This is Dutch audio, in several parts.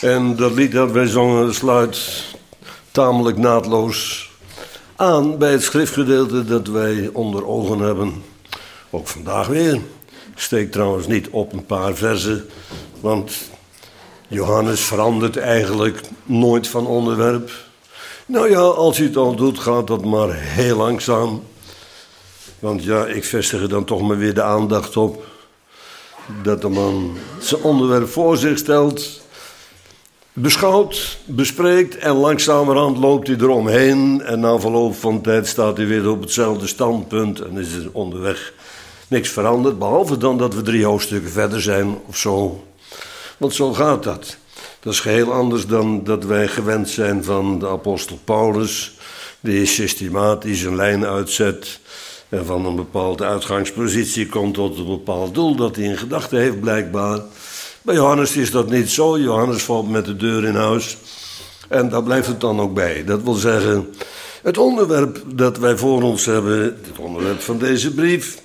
En dat lied dat wij zongen sluit tamelijk naadloos aan bij het schriftgedeelte dat wij onder ogen hebben. Ook vandaag weer. Ik steek trouwens niet op een paar verzen, want Johannes verandert eigenlijk nooit van onderwerp. Nou ja, als hij het al doet, gaat dat maar heel langzaam. Want ja, ik vestig er dan toch maar weer de aandacht op dat de man zijn onderwerp voor zich stelt, beschouwt, bespreekt en langzamerhand loopt hij eromheen. En na verloop van tijd staat hij weer op hetzelfde standpunt en is er onderweg niks veranderd. Behalve dan dat we 3 hoofdstukken verder zijn of zo. Want zo gaat dat. Dat is geheel anders dan dat wij gewend zijn van de apostel Paulus, die systematisch een lijn uitzet en van een bepaalde uitgangspositie komt tot een bepaald doel dat hij in gedachten heeft blijkbaar. Bij Johannes is dat niet zo. Johannes valt met de deur in huis en daar blijft het dan ook bij. Dat wil zeggen, het onderwerp dat wij voor ons hebben, het onderwerp van deze brief,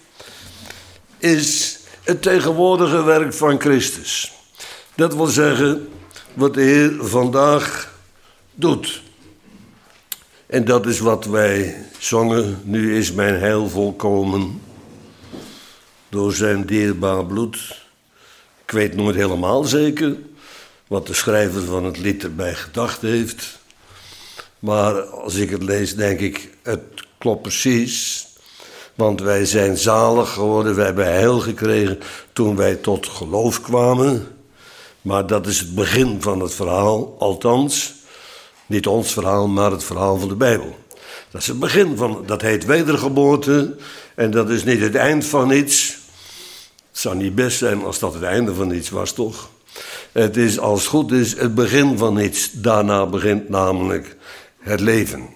is het tegenwoordige werk van Christus. Dat wil zeggen, wat de Heer vandaag doet. En dat is wat wij zongen. Nu is mijn heil volkomen door zijn dierbaar bloed. Ik weet nooit helemaal zeker wat de schrijver van het lied erbij gedacht heeft. Maar als ik het lees, denk ik, het klopt precies. Want wij zijn zalig geworden, wij hebben heil gekregen toen wij tot geloof kwamen. Maar dat is het begin van het verhaal, althans, niet ons verhaal, maar het verhaal van de Bijbel. Dat is het begin van, dat heet wedergeboorte en dat is niet het eind van iets. Het zou niet best zijn als dat het einde van iets was, toch? Het is, als het goed is, het begin van iets. Daarna begint namelijk het leven.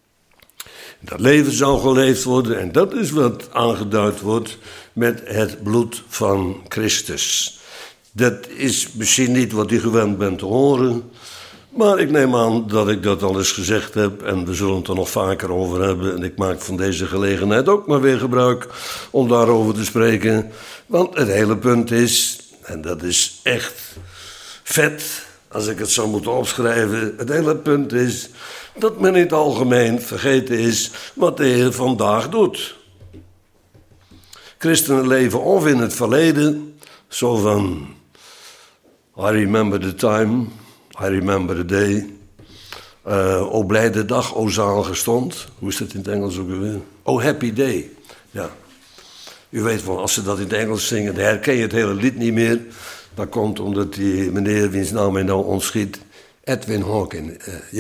Dat leven zou geleefd worden en dat is wat aangeduid wordt met het bloed van Christus. Dat is misschien niet wat u gewend bent te horen, maar ik neem aan dat ik dat al eens gezegd heb en we zullen het er nog vaker over hebben. En ik maak van deze gelegenheid ook maar weer gebruik om daarover te spreken. Want het hele punt is, en dat is echt vet als ik het zou moeten opschrijven, het hele punt is dat men in het algemeen vergeten is wat de Heer vandaag doet. Christenen leven of in het verleden, zo van I remember the time, I remember the day. O blijde dag, o zalige stond. Hoe is dat in het Engels ook weer? Oh happy day. Ja. U weet wel, als ze dat in het Engels zingen, dan herken je het hele lied niet meer. Dat komt omdat die meneer, wiens naam mij nou ontschiet, Edwin Hawkins.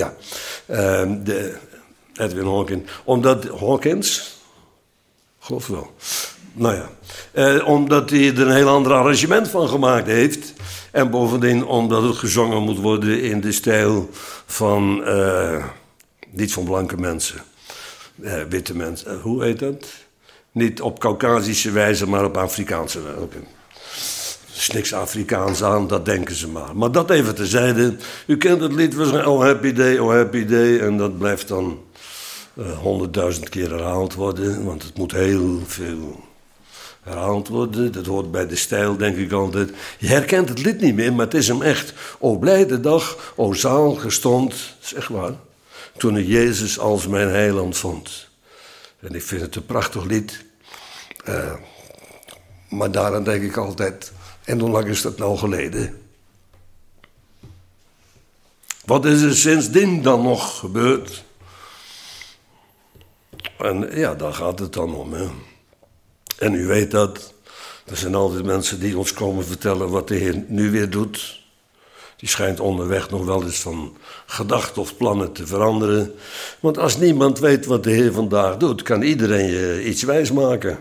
Edwin Hawkins. Omdat Hawkins, geloof wel. Nou ja, omdat hij er een heel ander arrangement van gemaakt heeft. En bovendien omdat het gezongen moet worden in de stijl van, niet van blanke mensen, witte mensen. Hoe heet dat? Niet op Caucasische wijze, maar op Afrikaanse wijze. Okay. Er is niks Afrikaans aan, dat denken ze maar. Maar dat even terzijde. U kent het lied, we zeggen, oh happy day, oh happy day. En dat blijft dan 100.000 keer herhaald worden, want het moet heel veel herhaald worden. Dat hoort bij de stijl, denk ik altijd. Je herkent het lied niet meer, maar het is hem echt. O blijde dag, o zalige stond, dat is echt waar, toen ik Jezus als mijn heiland vond. En ik vind het een prachtig lied. Maar daaraan denk ik altijd, en hoe lang is dat nou geleden? Wat is er sindsdien dan nog gebeurd? En ja, daar gaat het dan om, hè. En u weet dat, er zijn altijd mensen die ons komen vertellen wat de Heer nu weer doet. Die schijnt onderweg nog wel eens van gedachten of plannen te veranderen. Want als niemand weet wat de Heer vandaag doet, kan iedereen je iets wijsmaken.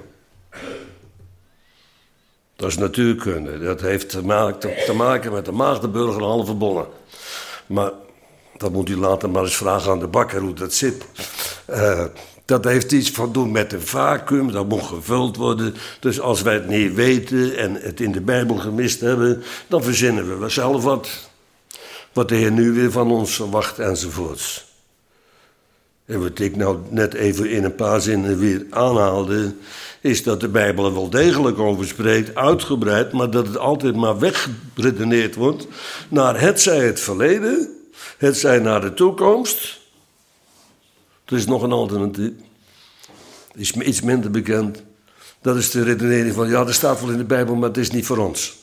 Dat is natuurkunde. Dat heeft te maken met de maagdenburger en halve bollen. Maar dat moet u later maar eens vragen aan de bakker hoe dat zit. Dat heeft iets van doen met een vacuüm, dat moet gevuld worden. Dus als wij het niet weten en het in de Bijbel gemist hebben, dan verzinnen we zelf wat de Heer nu weer van ons verwacht enzovoorts. En wat ik nou net even in een paar zinnen weer aanhaalde, is dat de Bijbel er wel degelijk over spreekt, uitgebreid, maar dat het altijd maar weggeredeneerd wordt naar hetzij het verleden, hetzij naar de toekomst. Er is nog een alternatief, is iets minder bekend. Dat is de redenering van, ja, dat staat wel in de Bijbel, maar het is niet voor ons.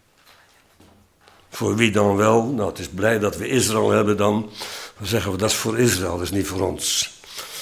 Voor wie dan wel? Nou, het is blij dat we Israël hebben dan. Dan zeggen we, dat is voor Israël, dat is niet voor ons.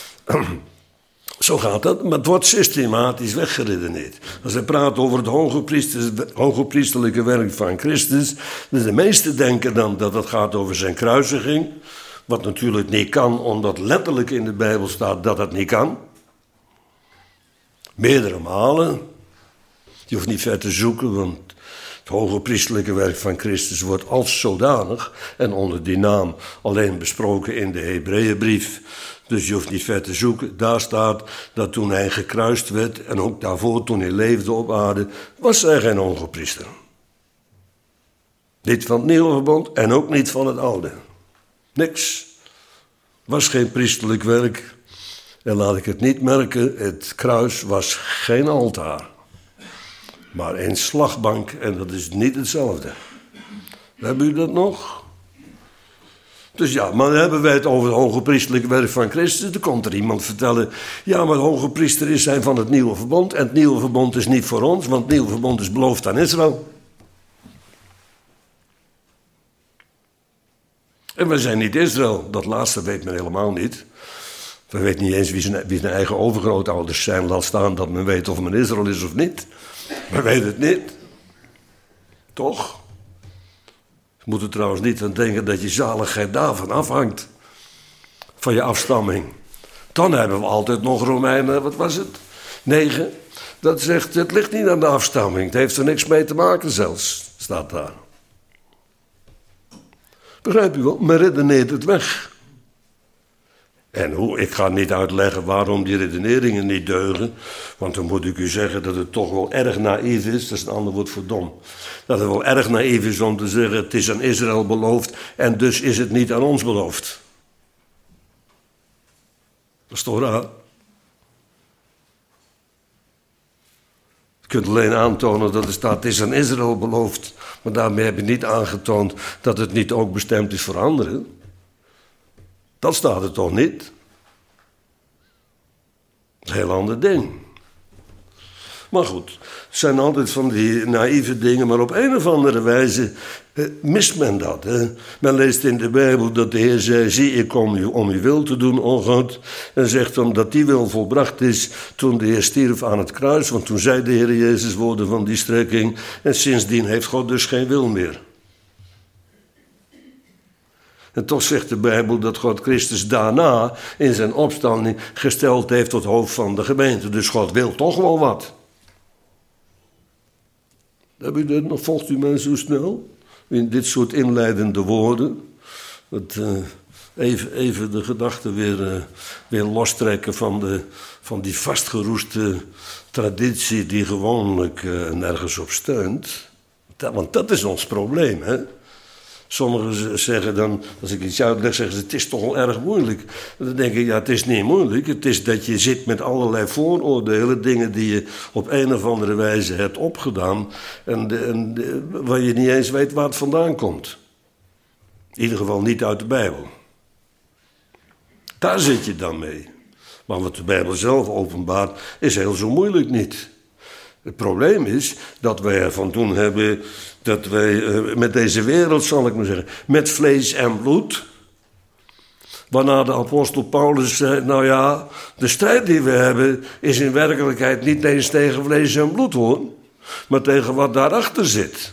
Zo gaat dat, maar het wordt systematisch weggeredeneerd. Als hij praat over het hogepriesterlijke werk van Christus, dus de meesten denken dan dat het gaat over zijn kruisiging, wat natuurlijk niet kan, omdat letterlijk in de Bijbel staat dat het niet kan. Meerdere malen. Je hoeft niet ver te zoeken, want het hogepriesterlijke werk van Christus wordt als zodanig en onder die naam alleen besproken in de Hebreeënbrief. Dus je hoeft niet ver te zoeken. Daar staat dat toen hij gekruist werd en ook daarvoor toen hij leefde op aarde, was hij geen hogepriester. Niet van het nieuwe verbond en ook niet van het oude. Niks. Was geen priesterlijk werk. En laat ik het niet merken, het kruis was geen altaar. Maar een slagbank en dat is niet hetzelfde. Hebben u dat nog? Dus ja, maar dan hebben wij het over het hogepriesterlijke werk van Christus. Dan komt er iemand vertellen, ja, maar hogepriester is hij van het nieuwe verbond. En het nieuwe verbond is niet voor ons, want het nieuwe verbond is beloofd aan Israël. En wij zijn niet Israël. Dat laatste weet men helemaal niet. We weten niet eens wie zijn eigen overgrootouders zijn. Laat staan dat men weet of men Israël is of niet. We weten het niet. Toch? Je moet er trouwens niet aan denken dat je zaligheid daarvan afhangt. Van je afstamming. Dan hebben we altijd nog Romeinen, wat was het? 9. Dat zegt, het ligt niet aan de afstamming. Het heeft er niks mee te maken zelfs. Staat daar. Begrijp je wel? Men redeneert het weg. En hoe? Ik ga niet uitleggen waarom die redeneringen niet deugen. Want dan moet ik u zeggen dat het toch wel erg naïef is. Dat is een ander woord voor dom. Dat het wel erg naïef is om te zeggen, het is aan Israël beloofd en dus is het niet aan ons beloofd. Dat is toch raar? Je kunt alleen aantonen dat er staat, het is aan Israël beloofd. Maar daarmee heb je niet aangetoond dat het niet ook bestemd is voor anderen. Dat staat er toch niet? Een heel ander ding. Maar goed, het zijn altijd van die naïeve dingen, maar op een of andere wijze mist men dat. Hè? Men leest in de Bijbel dat de Heer zei, zie ik kom om uw wil te doen, o God. En zegt dan dat die wil volbracht is toen de Heer stierf aan het kruis. Want toen zei de Heer Jezus woorden van die strekking. En sindsdien heeft God dus geen wil meer. En toch zegt de Bijbel dat God Christus daarna in zijn opstanding gesteld heeft tot hoofd van de gemeente. Dus God wil toch wel wat. Heb u dat nog? Volgt u mij zo snel? In dit soort inleidende woorden. Even de gedachten weer lostrekken van die vastgeroeste traditie die gewoonlijk nergens op steunt. Want dat is ons probleem, hè? Sommigen zeggen dan, als ik iets uitleg, zeggen ze, het is toch wel erg moeilijk. Dan denk ik, ja, het is niet moeilijk. Het is dat je zit met allerlei vooroordelen, dingen die je op een of andere wijze hebt opgedaan. Waar je niet eens weet waar het vandaan komt. In ieder geval niet uit de Bijbel. Daar zit je dan mee. Maar wat de Bijbel zelf openbaart, is heel zo moeilijk niet. Het probleem is dat wij ervan doen hebben dat wij met deze wereld, zal ik maar zeggen, met vlees en bloed. Waarna de apostel Paulus zei, nou ja, de strijd die we hebben is in werkelijkheid niet eens tegen vlees en bloed hoor, maar tegen wat daarachter zit.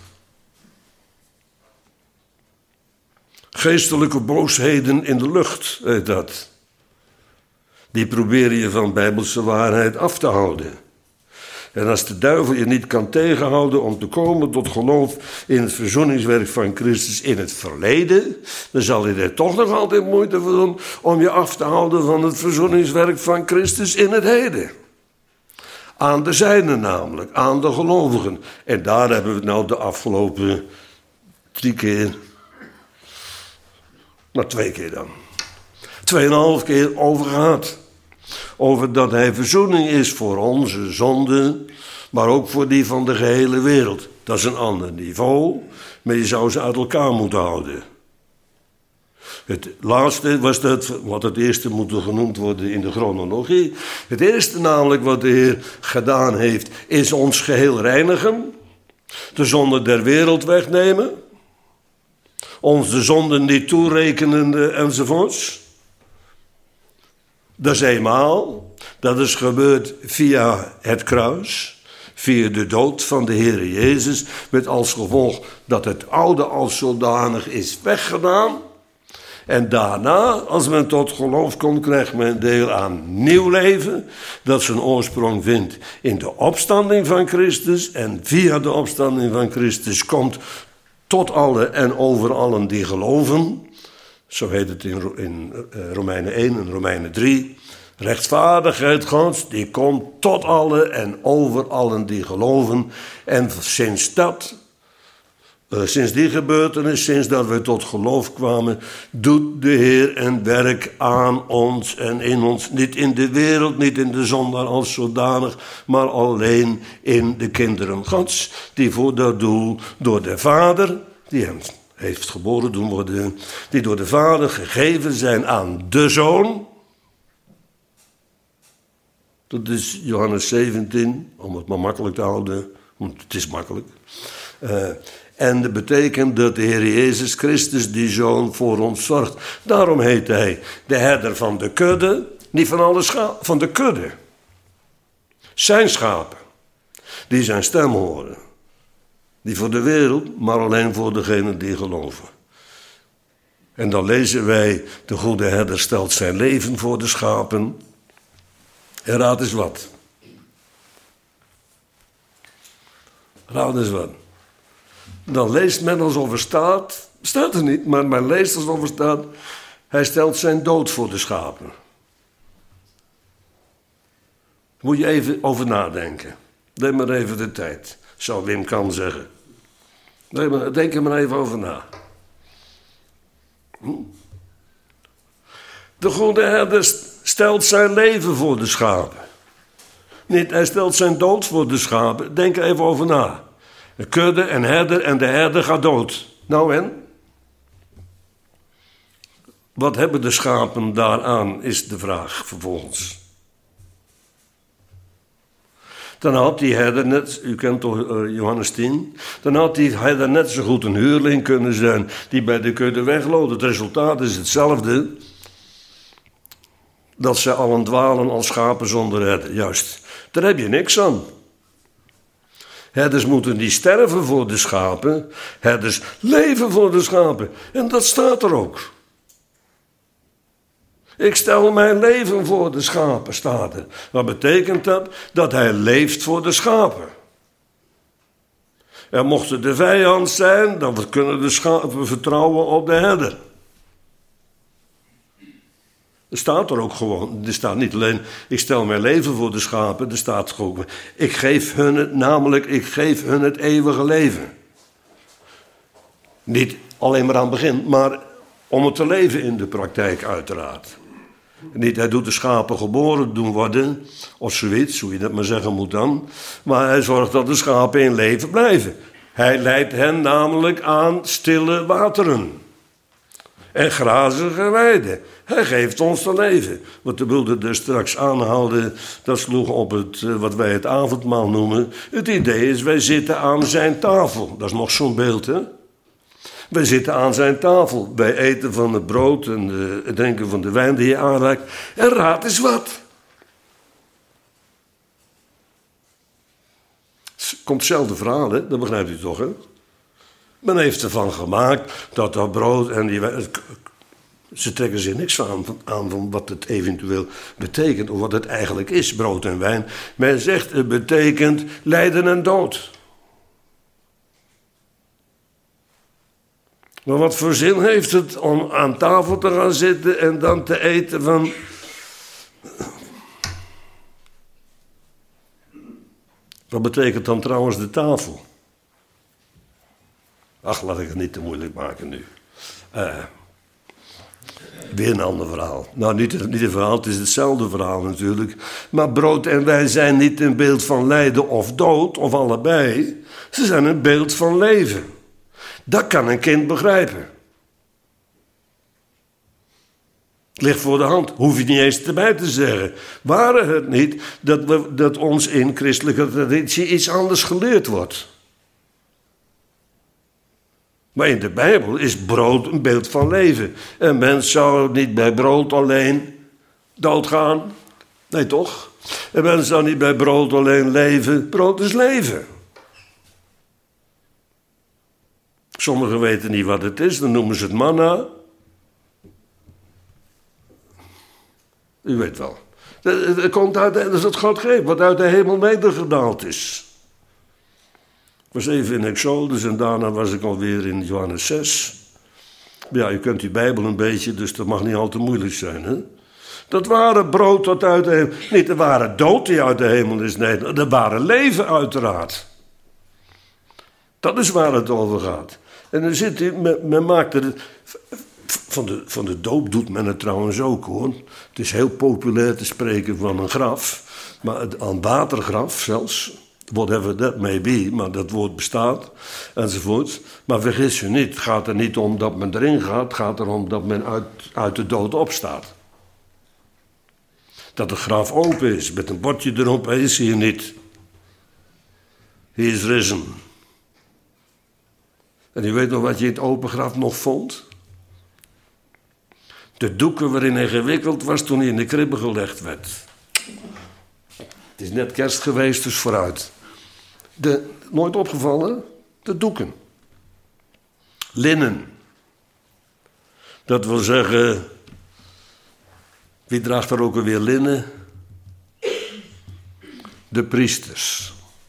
Geestelijke boosheden in de lucht, heet dat. Die proberen je van bijbelse waarheid af te houden. En als de duivel je niet kan tegenhouden om te komen tot geloof in het verzoeningswerk van Christus in het verleden, dan zal hij er toch nog altijd moeite voor doen om je af te houden van het verzoeningswerk van Christus in het heden. Aan de zijnen namelijk, aan de gelovigen. En daar hebben we het nou de afgelopen 3 keer, 2 keer dan. 2,5 keer over gehad. Over dat hij verzoening is voor onze zonden, maar ook voor die van de gehele wereld. Dat is een ander niveau, maar je zou ze uit elkaar moeten houden. Het laatste was dat, wat het eerste moet genoemd worden in de chronologie. Het eerste namelijk wat de Heer gedaan heeft, is ons geheel reinigen. De zonde der wereld wegnemen. Ons de zonden niet toerekenende enzovoorts. Dat is eenmaal. Dat is gebeurd via het kruis. Via de dood van de Heer Jezus. Met als gevolg dat het oude als zodanig is weggedaan. En daarna, als men tot geloof komt, krijgt men deel aan nieuw leven. Dat zijn oorsprong vindt in de opstanding van Christus. En via de opstanding van Christus komt tot alle en over allen die geloven. Zo heet het in Romeinen 1 en Romeinen 3. Rechtvaardigheid Gods, die komt tot alle en over allen die geloven. En sinds die gebeurtenis, sinds dat we tot geloof kwamen, doet de Heer een werk aan ons en in ons. Niet in de wereld, niet in de zondaar als zodanig, maar alleen in de kinderen Gods. Die voor dat doel door de Vader, die hem heeft geboren doen worden, die door de Vader gegeven zijn aan de Zoon. Dat is Johannes 17, om het maar makkelijk te houden, want het is makkelijk. En dat betekent dat de Heer Jezus Christus, die Zoon, voor ons zorgt. Daarom heet hij de herder van de kudde, niet van alle schapen, van de kudde. Zijn schapen, die zijn stem horen. Niet voor de wereld, maar alleen voor degenen die geloven. En dan lezen wij, de goede herder stelt zijn leven voor de schapen. En raad eens wat. Raad eens wat. Dan leest men alsof er staat, staat er niet, maar men leest alsof er staat, hij stelt zijn dood voor de schapen. Daar moet je even over nadenken. Neem maar even de tijd, zou Wim Kan zeggen. Denk er maar even over na. De goede herder stelt zijn leven voor de schapen. Niet, hij stelt zijn dood voor de schapen. Denk er even over na. De kudde en de herder gaat dood. Nou en? Wat hebben de schapen daaraan, is de vraag vervolgens. Dan had die herder net, u kent toch Johannes 10, dan had die herder net zo goed een huurling kunnen zijn die bij de kudde wegloopt. Het resultaat is hetzelfde. Dat ze allen dwalen als schapen zonder herder. Juist, daar heb je niks aan. Herders moeten niet sterven voor de schapen. Herders leven voor de schapen. En dat staat er ook. Ik stel mijn leven voor de schapen, staat er. Wat betekent dat? Dat hij leeft voor de schapen. En mocht het de vijand zijn, dan kunnen de schapen vertrouwen op de herder. Er staat er ook gewoon, er staat niet alleen, ik stel mijn leven voor de schapen, er staat gewoon, ik geef hun het eeuwige leven. Niet alleen maar aan het begin, maar om het te leven in de praktijk uiteraard. Niet, hij doet de schapen geboren doen worden, of zoiets, hoe je dat maar zeggen moet dan. Maar hij zorgt dat de schapen in leven blijven. Hij leidt hen namelijk aan stille wateren. En grazige weiden. Hij geeft ons te leven. Wat de wilde dus straks aanhaalde, dat sloeg op het, wat wij het avondmaal noemen. Het idee is, wij zitten aan zijn tafel. Dat is nog zo'n beeld, hè? Wij zitten aan zijn tafel. Wij eten van het brood en het drinken van de wijn die je aanreikt. En raad eens wat. Het komt hetzelfde verhaal, hè? Dat begrijpt u toch, hè? Men heeft ervan gemaakt dat brood en die wijn... Ze trekken zich niks aan van wat het eventueel betekent, of wat het eigenlijk is, brood en wijn. Men zegt, het betekent lijden en dood. Maar wat voor zin heeft het om aan tafel te gaan zitten en dan te eten van... Wat betekent dan trouwens de tafel? Ach, laat ik het niet te moeilijk maken nu. Weer een ander verhaal. Nou, niet een verhaal, het is hetzelfde verhaal natuurlijk. Maar brood en wijn zijn niet een beeld van lijden of dood, of allebei. Ze zijn een beeld van leven. Dat kan een kind begrijpen. Het ligt voor de hand, hoef je niet eens erbij te zeggen. Waren het niet dat ons in christelijke traditie iets anders geleerd wordt? Maar in de Bijbel is brood een beeld van leven. Een mens zou niet bij brood alleen doodgaan. Nee, toch? Een mens zou niet bij brood alleen leven. Brood is leven. Sommigen weten niet wat het is, dan noemen ze het manna. U weet wel. Het komt uit, dat is het God geeft, wat uit de hemel nedergedaald is. Ik was even in Exodus en daarna was ik alweer in Johannes 6. Ja, u kent die Bijbel een beetje, dus dat mag niet al te moeilijk zijn, hè? Dat waren brood dat uit de hemel... Niet, er waren dood die uit de hemel is nedergedaald. Er waren leven uiteraard. Dat is waar het over gaat. En dan zit u, men maakt er... Van de doop doet men het trouwens ook, hoor. Het is heel populair te spreken van een graf. Maar een watergraf zelfs, whatever that may be, maar dat woord bestaat, enzovoort. Maar vergis je niet, het gaat er niet om dat men erin gaat, het gaat erom dat men uit de dood opstaat. Dat het graf open is, met een bordje erop, hij is hier niet. He is risen. En u weet nog wat je in het open graf nog vond? De doeken waarin hij gewikkeld was toen hij in de kribbe gelegd werd. Het is net kerst geweest, dus vooruit. Nooit opgevallen? De doeken. Linnen. Dat wil zeggen... Wie draagt er ook alweer linnen? De priesters.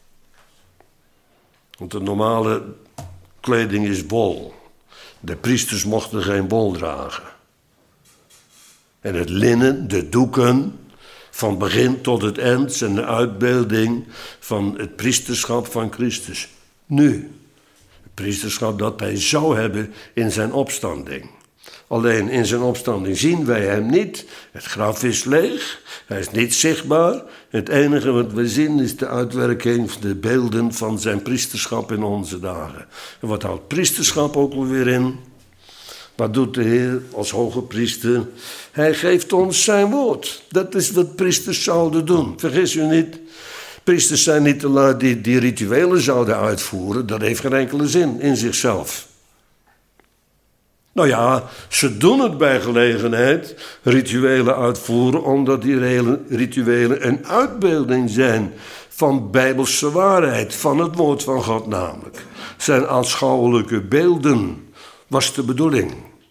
Want de normale kleding is wol. De priesters mochten geen wol dragen. En het linnen, de doeken, van begin tot het eind, zijn de uitbeelding van het priesterschap van Christus. Nu, het priesterschap dat hij zou hebben in zijn opstanding. Alleen in zijn opstanding zien wij hem niet. Het graf is leeg, hij is niet zichtbaar. Het enige wat we zien is de uitwerking van de beelden van zijn priesterschap in onze dagen. En wat houdt priesterschap ook alweer in? Wat doet de Heer als hoge priester? Hij geeft ons zijn woord. Dat is wat priesters zouden doen. Vergis u niet. Priesters zijn niet de lui die rituelen zouden uitvoeren. Dat heeft geen enkele zin in zichzelf. Nou ja, ze doen het bij gelegenheid, rituelen uitvoeren, omdat die rituelen een uitbeelding zijn van bijbelse waarheid, van het woord van God namelijk. Zijn aanschouwelijke beelden. Was de bedoeling.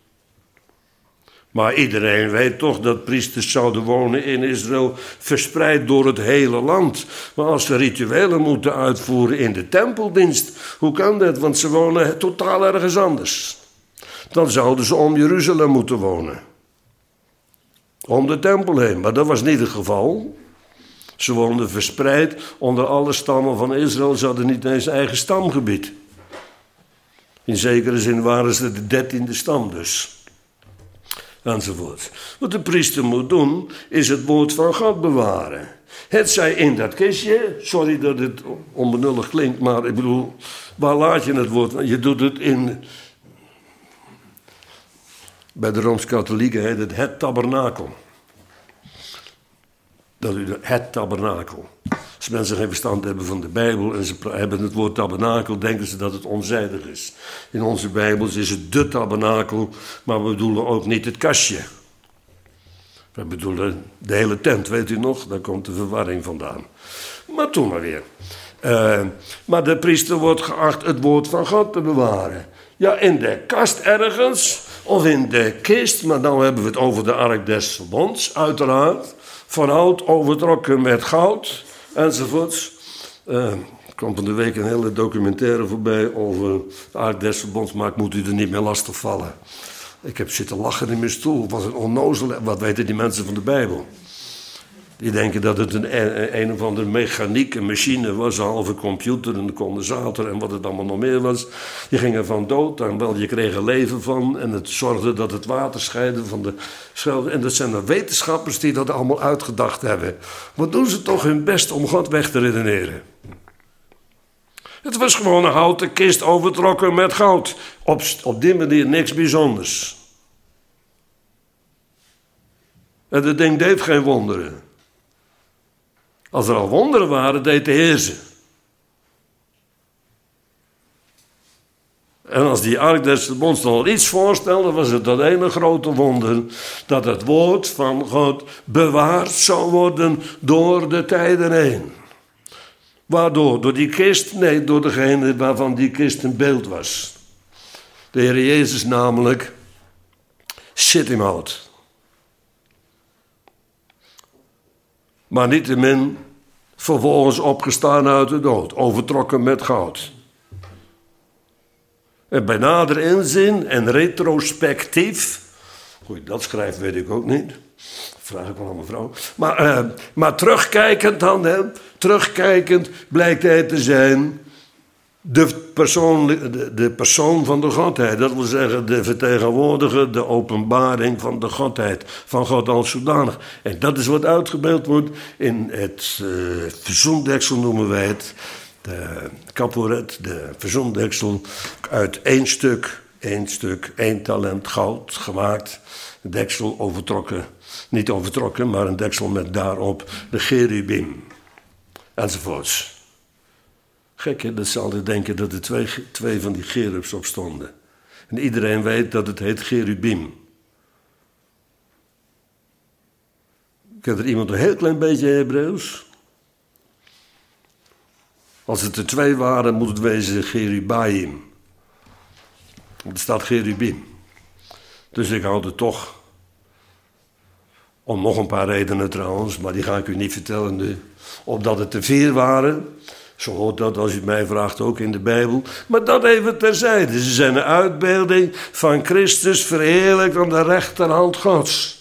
Maar iedereen weet toch dat priesters zouden wonen in Israël, verspreid door het hele land. Maar als ze rituelen moeten uitvoeren in de tempeldienst, hoe kan dat? Want ze wonen totaal ergens anders. Dan zouden ze om Jeruzalem moeten wonen. Om de tempel heen, maar dat was niet het geval. Ze woonden verspreid onder alle stammen van Israël, ze hadden niet eens eigen stamgebied. In zekere zin waren ze de 13e stam dus. Enzovoort. Wat de priester moet doen, is het woord van God bewaren. Het zij in dat kistje, sorry dat het onbenullig klinkt, maar ik bedoel, waar laat je het woord? Je doet het in, bij de Rooms-Katholieken heet het tabernakel. Dat is het tabernakel. Als mensen geen verstand hebben van de Bijbel en ze hebben het woord tabernakel, denken ze dat het onzijdig is. In onze Bijbels is het de tabernakel, maar we bedoelen ook niet het kastje. We bedoelen de hele tent, weet u nog? Daar komt de verwarring vandaan. Maar toen maar weer. Maar de priester wordt geacht het woord van God te bewaren. Ja, in de kast ergens, of in de kist, maar dan hebben we het over de ark des verbonds, uiteraard. Van hout overtrokken met goud. Enzovoorts. Er kwam van de week een hele documentaire voorbij over de Ark des Verbonds, maar ik moet u er niet meer lastig vallen. Ik heb zitten lachen in mijn stoel. Het was een onnozel. Wat weten die mensen van de Bijbel? Die denken dat het een of andere mechaniek, een machine was, een halve computer, een condensator en wat het allemaal nog meer was. Je ging ervan dood, en wel, je kreeg er leven van en het zorgde dat het water scheidde van de schelden. En dat zijn de wetenschappers die dat allemaal uitgedacht hebben. Wat doen ze toch hun best om God weg te redeneren? Het was gewoon een houten kist overtrokken met goud. Op die manier niks bijzonders. En dat ding deed geen wonderen. Als er al wonderen waren, deed de Heer ze. En als die ark des verbonds al iets voorstelde, was het dat ene grote wonder, dat het woord van God bewaard zou worden door de tijden heen. Waardoor? Door die kist? Nee, door degene waarvan die kist een beeld was. De Heer Jezus namelijk zit hem houdt. Maar niettemin vervolgens opgestaan uit de dood, overtrokken met goud. En bij nader inzien en retrospectief, hoe je dat schrijft weet ik ook niet, dat vraag ik wel aan mijn vrouw. Maar terugkijkend dan, terugkijkend blijkt hij te zijn de persoon van de Godheid. Dat wil zeggen de vertegenwoordiger, de openbaring van de Godheid, van God als zodanig. En dat is wat uitgebeeld wordt in het verzoendeksel, noemen wij het. De kaporet, de verzoendeksel, uit één talent goud gemaakt. Een deksel overtrokken, niet overtrokken, maar een deksel met daarop de cherubim. Enzovoorts. Gek, hè? Dat ze altijd denken dat er twee van die cherubs op stonden. En iedereen weet dat het heet cherubim. Kent er iemand een heel klein beetje Hebreeuws? Als het er 2 waren, moet het wezen cherubaim. Er staat cherubim. Dus ik hou er toch, om nog een paar redenen trouwens, maar die ga ik u niet vertellen nu, opdat het er 4 waren. Zo hoort dat, als u het mij vraagt, ook in de Bijbel. Maar dat even terzijde. Ze zijn een uitbeelding van Christus verheerlijkt aan de rechterhand Gods.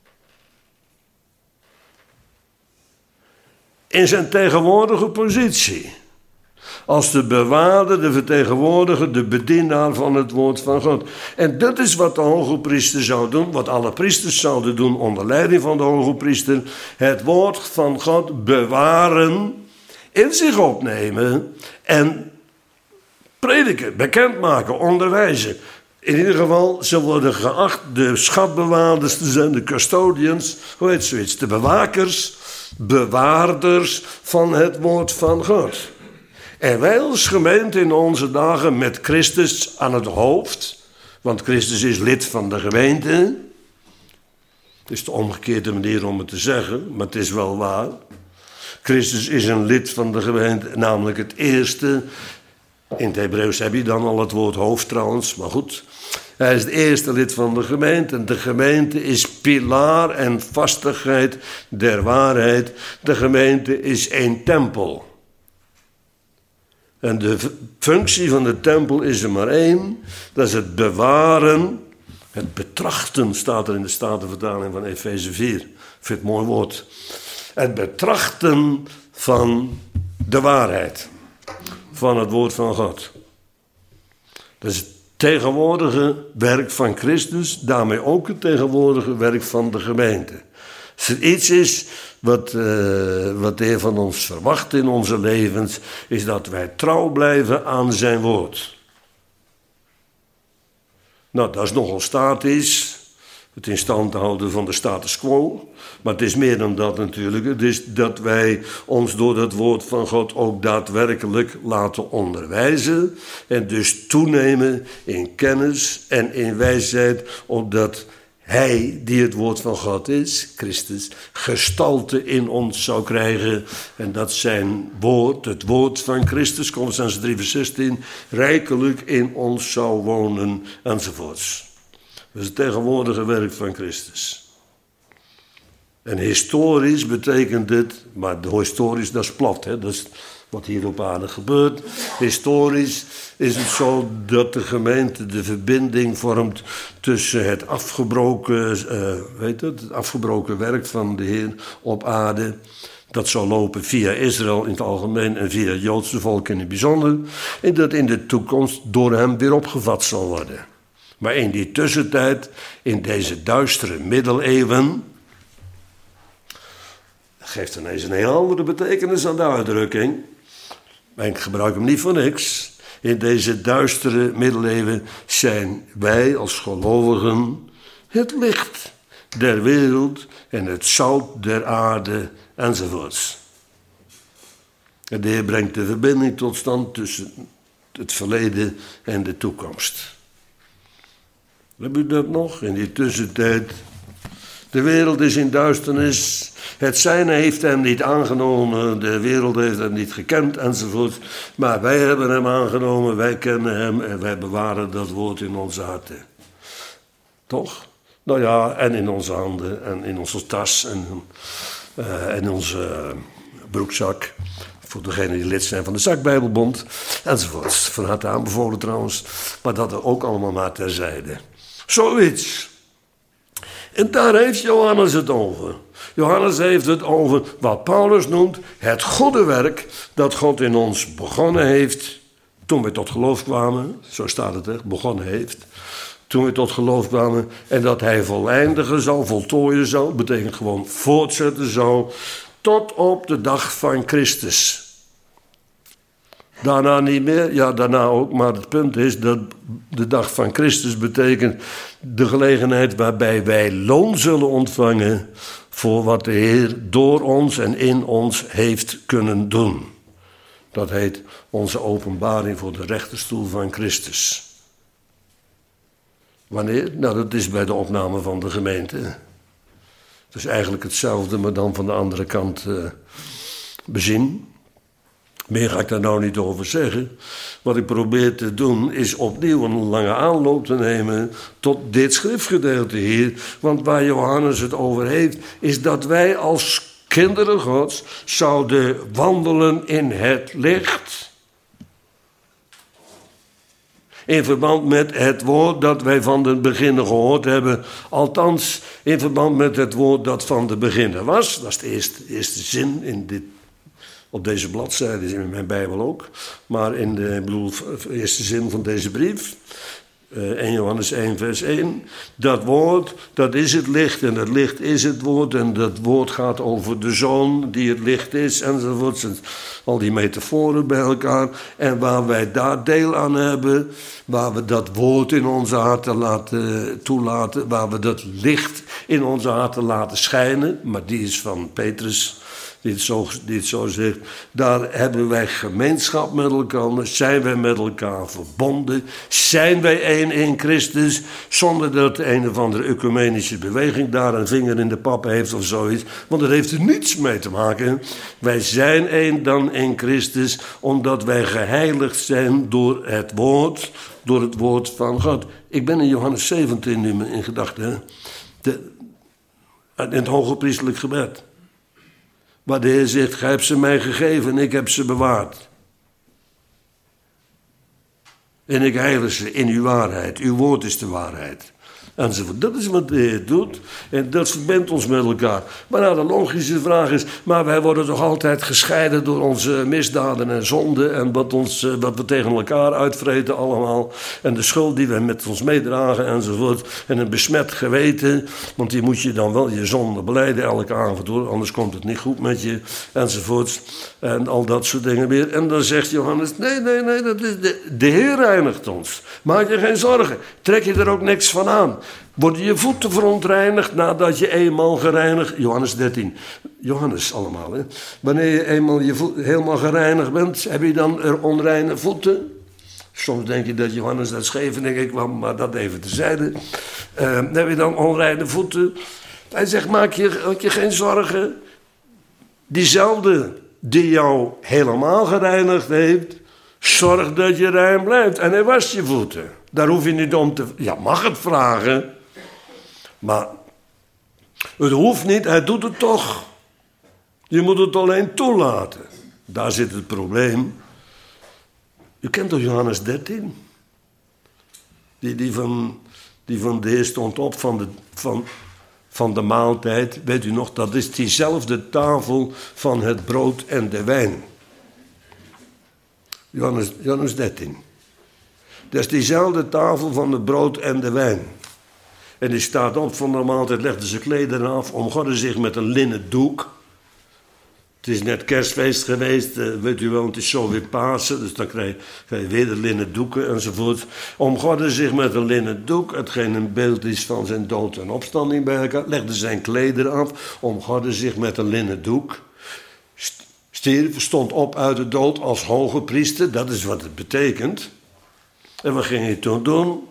In zijn tegenwoordige positie. Als de bewaarder, de vertegenwoordiger, de bedienaar van het woord van God. En dat is wat de hoge priester zou doen, wat alle priesters zouden doen onder leiding van de hoge priester. Het woord van God bewaren, in zich opnemen en prediken, bekendmaken, onderwijzen. In ieder geval, ze worden geacht de schatbewaarders te zijn, de custodians, hoe heet zoiets, de bewakers, bewaarders van het woord van God. En wij als gemeente in onze dagen met Christus aan het hoofd, want Christus is lid van de gemeente. Het is de omgekeerde manier om het te zeggen, maar het is wel waar. Christus is een lid van de gemeente, namelijk het eerste. In het Hebreeuws heb je dan al het woord hoofd trouwens, maar goed. Hij is het eerste lid van de gemeente. En de gemeente is pilaar en vastigheid der waarheid. De gemeente is één tempel. En de functie van de tempel is er maar één. Dat is het bewaren, het betrachten, staat er in de Statenvertaling van Efeze 4. Ik vind het een mooi woord. Het betrachten van de waarheid. Van het woord van God. Dat is het tegenwoordige werk van Christus. Daarmee ook het tegenwoordige werk van de gemeente. Als er iets is wat de Heer van ons verwacht in onze levens, is dat wij trouw blijven aan zijn woord. Nou, dat is nogal statisch. Het in stand houden van de status quo. Maar het is meer dan dat natuurlijk. Het is dat wij ons door het woord van God ook daadwerkelijk laten onderwijzen. En dus toenemen in kennis en in wijsheid. Opdat hij, die het woord van God is, Christus, gestalte in ons zou krijgen. En dat zijn woord, het woord van Christus, Kolossenzen 3 vers 16, rijkelijk in ons zou wonen enzovoorts. Dat is het tegenwoordige werk van Christus. En historisch betekent dit, maar historisch dat is plat, hè? Dat is wat hier op aarde gebeurt. Historisch is het zo dat de gemeente de verbinding vormt tussen het afgebroken werk van de Heer op aarde. Dat zal lopen via Israël in het algemeen en via het Joodse volk in het bijzonder. En dat in de toekomst door hem weer opgevat zal worden. Maar in die tussentijd, in deze duistere middeleeuwen, geeft ineens een heel andere betekenis aan de uitdrukking. Maar ik gebruik hem niet voor niks. In deze duistere middeleeuwen zijn wij als gelovigen het licht der wereld en het zout der aarde enzovoorts. En de Heer brengt de verbinding tot stand tussen het verleden en de toekomst. Heb u dat nog? In die tussentijd. De wereld is in duisternis. Het zijne heeft hem niet aangenomen. De wereld heeft hem niet gekend enzovoort. Maar wij hebben hem aangenomen. Wij kennen hem. En wij bewaren dat woord in onze harten. Toch? Nou ja, en in onze handen. En in onze tas. En in onze broekzak. Voor degenen die lid zijn van de Zakbijbelbond. Enzovoorts. Van harte aanbevolen trouwens. Maar dat er ook allemaal maar terzijde. Zoiets. En daar heeft Johannes het over. Johannes heeft het over wat Paulus noemt het goede werk dat God in ons begonnen heeft toen we tot geloof kwamen. Zo staat het er, begonnen heeft. Toen we tot geloof kwamen en dat hij voleindigen zal, voltooien zal, betekent gewoon voortzetten zal, tot op de dag van Christus. Daarna niet meer, ja daarna ook, maar het punt is dat de dag van Christus betekent de gelegenheid waarbij wij loon zullen ontvangen voor wat de Heer door ons en in ons heeft kunnen doen. Dat heet onze openbaring voor de rechterstoel van Christus. Wanneer? Nou, dat is bij de opname van de gemeente. Het is eigenlijk hetzelfde, maar dan van de andere kant bezien. Meer ga ik daar nou niet over zeggen. Wat ik probeer te doen is opnieuw een lange aanloop te nemen tot dit schriftgedeelte hier. Want waar Johannes het over heeft, is dat wij als kinderen Gods zouden wandelen in het licht. In verband met het woord dat wij van den beginnen gehoord hebben. Althans, in verband met het woord dat van de beginnen was. Dat is de eerste zin in dit. Op deze bladzijde is in mijn Bijbel ook. Maar in de eerste zin van deze brief. 1 Johannes 1 vers 1. Dat woord, dat is het licht. En het licht is het woord. En dat woord gaat over de Zoon die het licht is. Enzovoort. Al die metaforen bij elkaar. En waar wij daar deel aan hebben. Waar we dat woord in onze harten laten toelaten. Waar we dat licht in onze harten laten schijnen. Maar die is van Petrus. Die het zo zegt, daar hebben wij gemeenschap met elkaar, zijn wij met elkaar verbonden, zijn wij één in Christus, zonder dat de een of andere ecumenische beweging daar een vinger in de pap heeft of zoiets, want dat heeft er niets mee te maken. Wij zijn één dan in Christus, omdat wij geheiligd zijn door het woord van God. Ik ben in Johannes 17 nu in gedachten, in het hogepriestelijk gebed. Waar de Heer zegt, gij hebt ze mij gegeven en ik heb ze bewaard. En ik heilig ze in uw waarheid. Uw woord is de waarheid. Enzovoort. Dat is wat de Heer doet. En dat verbindt ons met elkaar. Maar nou, de logische vraag is, maar wij worden toch altijd gescheiden door onze misdaden en zonden. En wat we tegen elkaar uitvreten allemaal. En de schuld die we met ons meedragen enzovoort. En een besmet geweten. Want die moet je dan wel je zonde belijden elke avond hoor. Anders komt het niet goed met je. Enzovoort. En al dat soort dingen meer. En dan zegt Johannes, nee, dat is de Heer reinigt ons. Maak je geen zorgen. Trek je er ook niks van aan. Worden je voeten verontreinigd nadat je eenmaal gereinigd... Johannes 13. Johannes allemaal, hè. Wanneer je eenmaal helemaal gereinigd bent, heb je dan er onreine voeten? Soms denk je dat Johannes dat Scheveningen kwam, maar dat even terzijde. Heb je dan onreine voeten? Hij zegt, maak je geen zorgen. Diezelfde die jou helemaal gereinigd heeft, zorg dat je rein blijft. En hij wast je voeten. Daar hoef je niet om te... Ja, mag het vragen. Maar het hoeft niet, hij doet het toch. Je moet het alleen toelaten. Daar zit het probleem. U kent toch Johannes 13? Die van de Heer stond op van de maaltijd. Weet u nog, dat is diezelfde tafel van het brood en de wijn. Johannes 13. Dat is diezelfde tafel van het brood en de wijn. En die staat op van de maaltijd, legde zijn klederen af, omgordde zich met een linnen doek. Het is net kerstfeest geweest, weet u wel, het is zo weer Pasen, dus dan krijg je weer de linnen doeken enzovoort. Omgordde zich met een linnen doek, hetgeen een beeld is van zijn dood en opstanding bij elkaar. Legde zijn klederen af, omgordde zich met een linnen doek. Stond op uit de dood als hoge priester, dat is wat het betekent. En wat ging hij toen doen?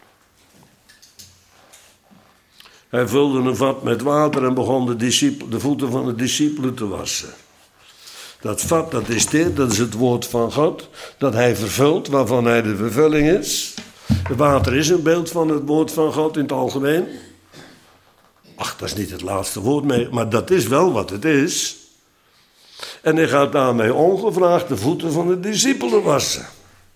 Hij vulde een vat met water en begon de voeten van de discipelen te wassen. Dat vat, dat is dit, dat is het woord van God, dat hij vervult, waarvan hij de vervulling is. Het water is een beeld van het woord van God in het algemeen. Ach, dat is niet het laatste woord mee, maar dat is wel wat het is. En hij gaat daarmee ongevraagd de voeten van de discipelen wassen.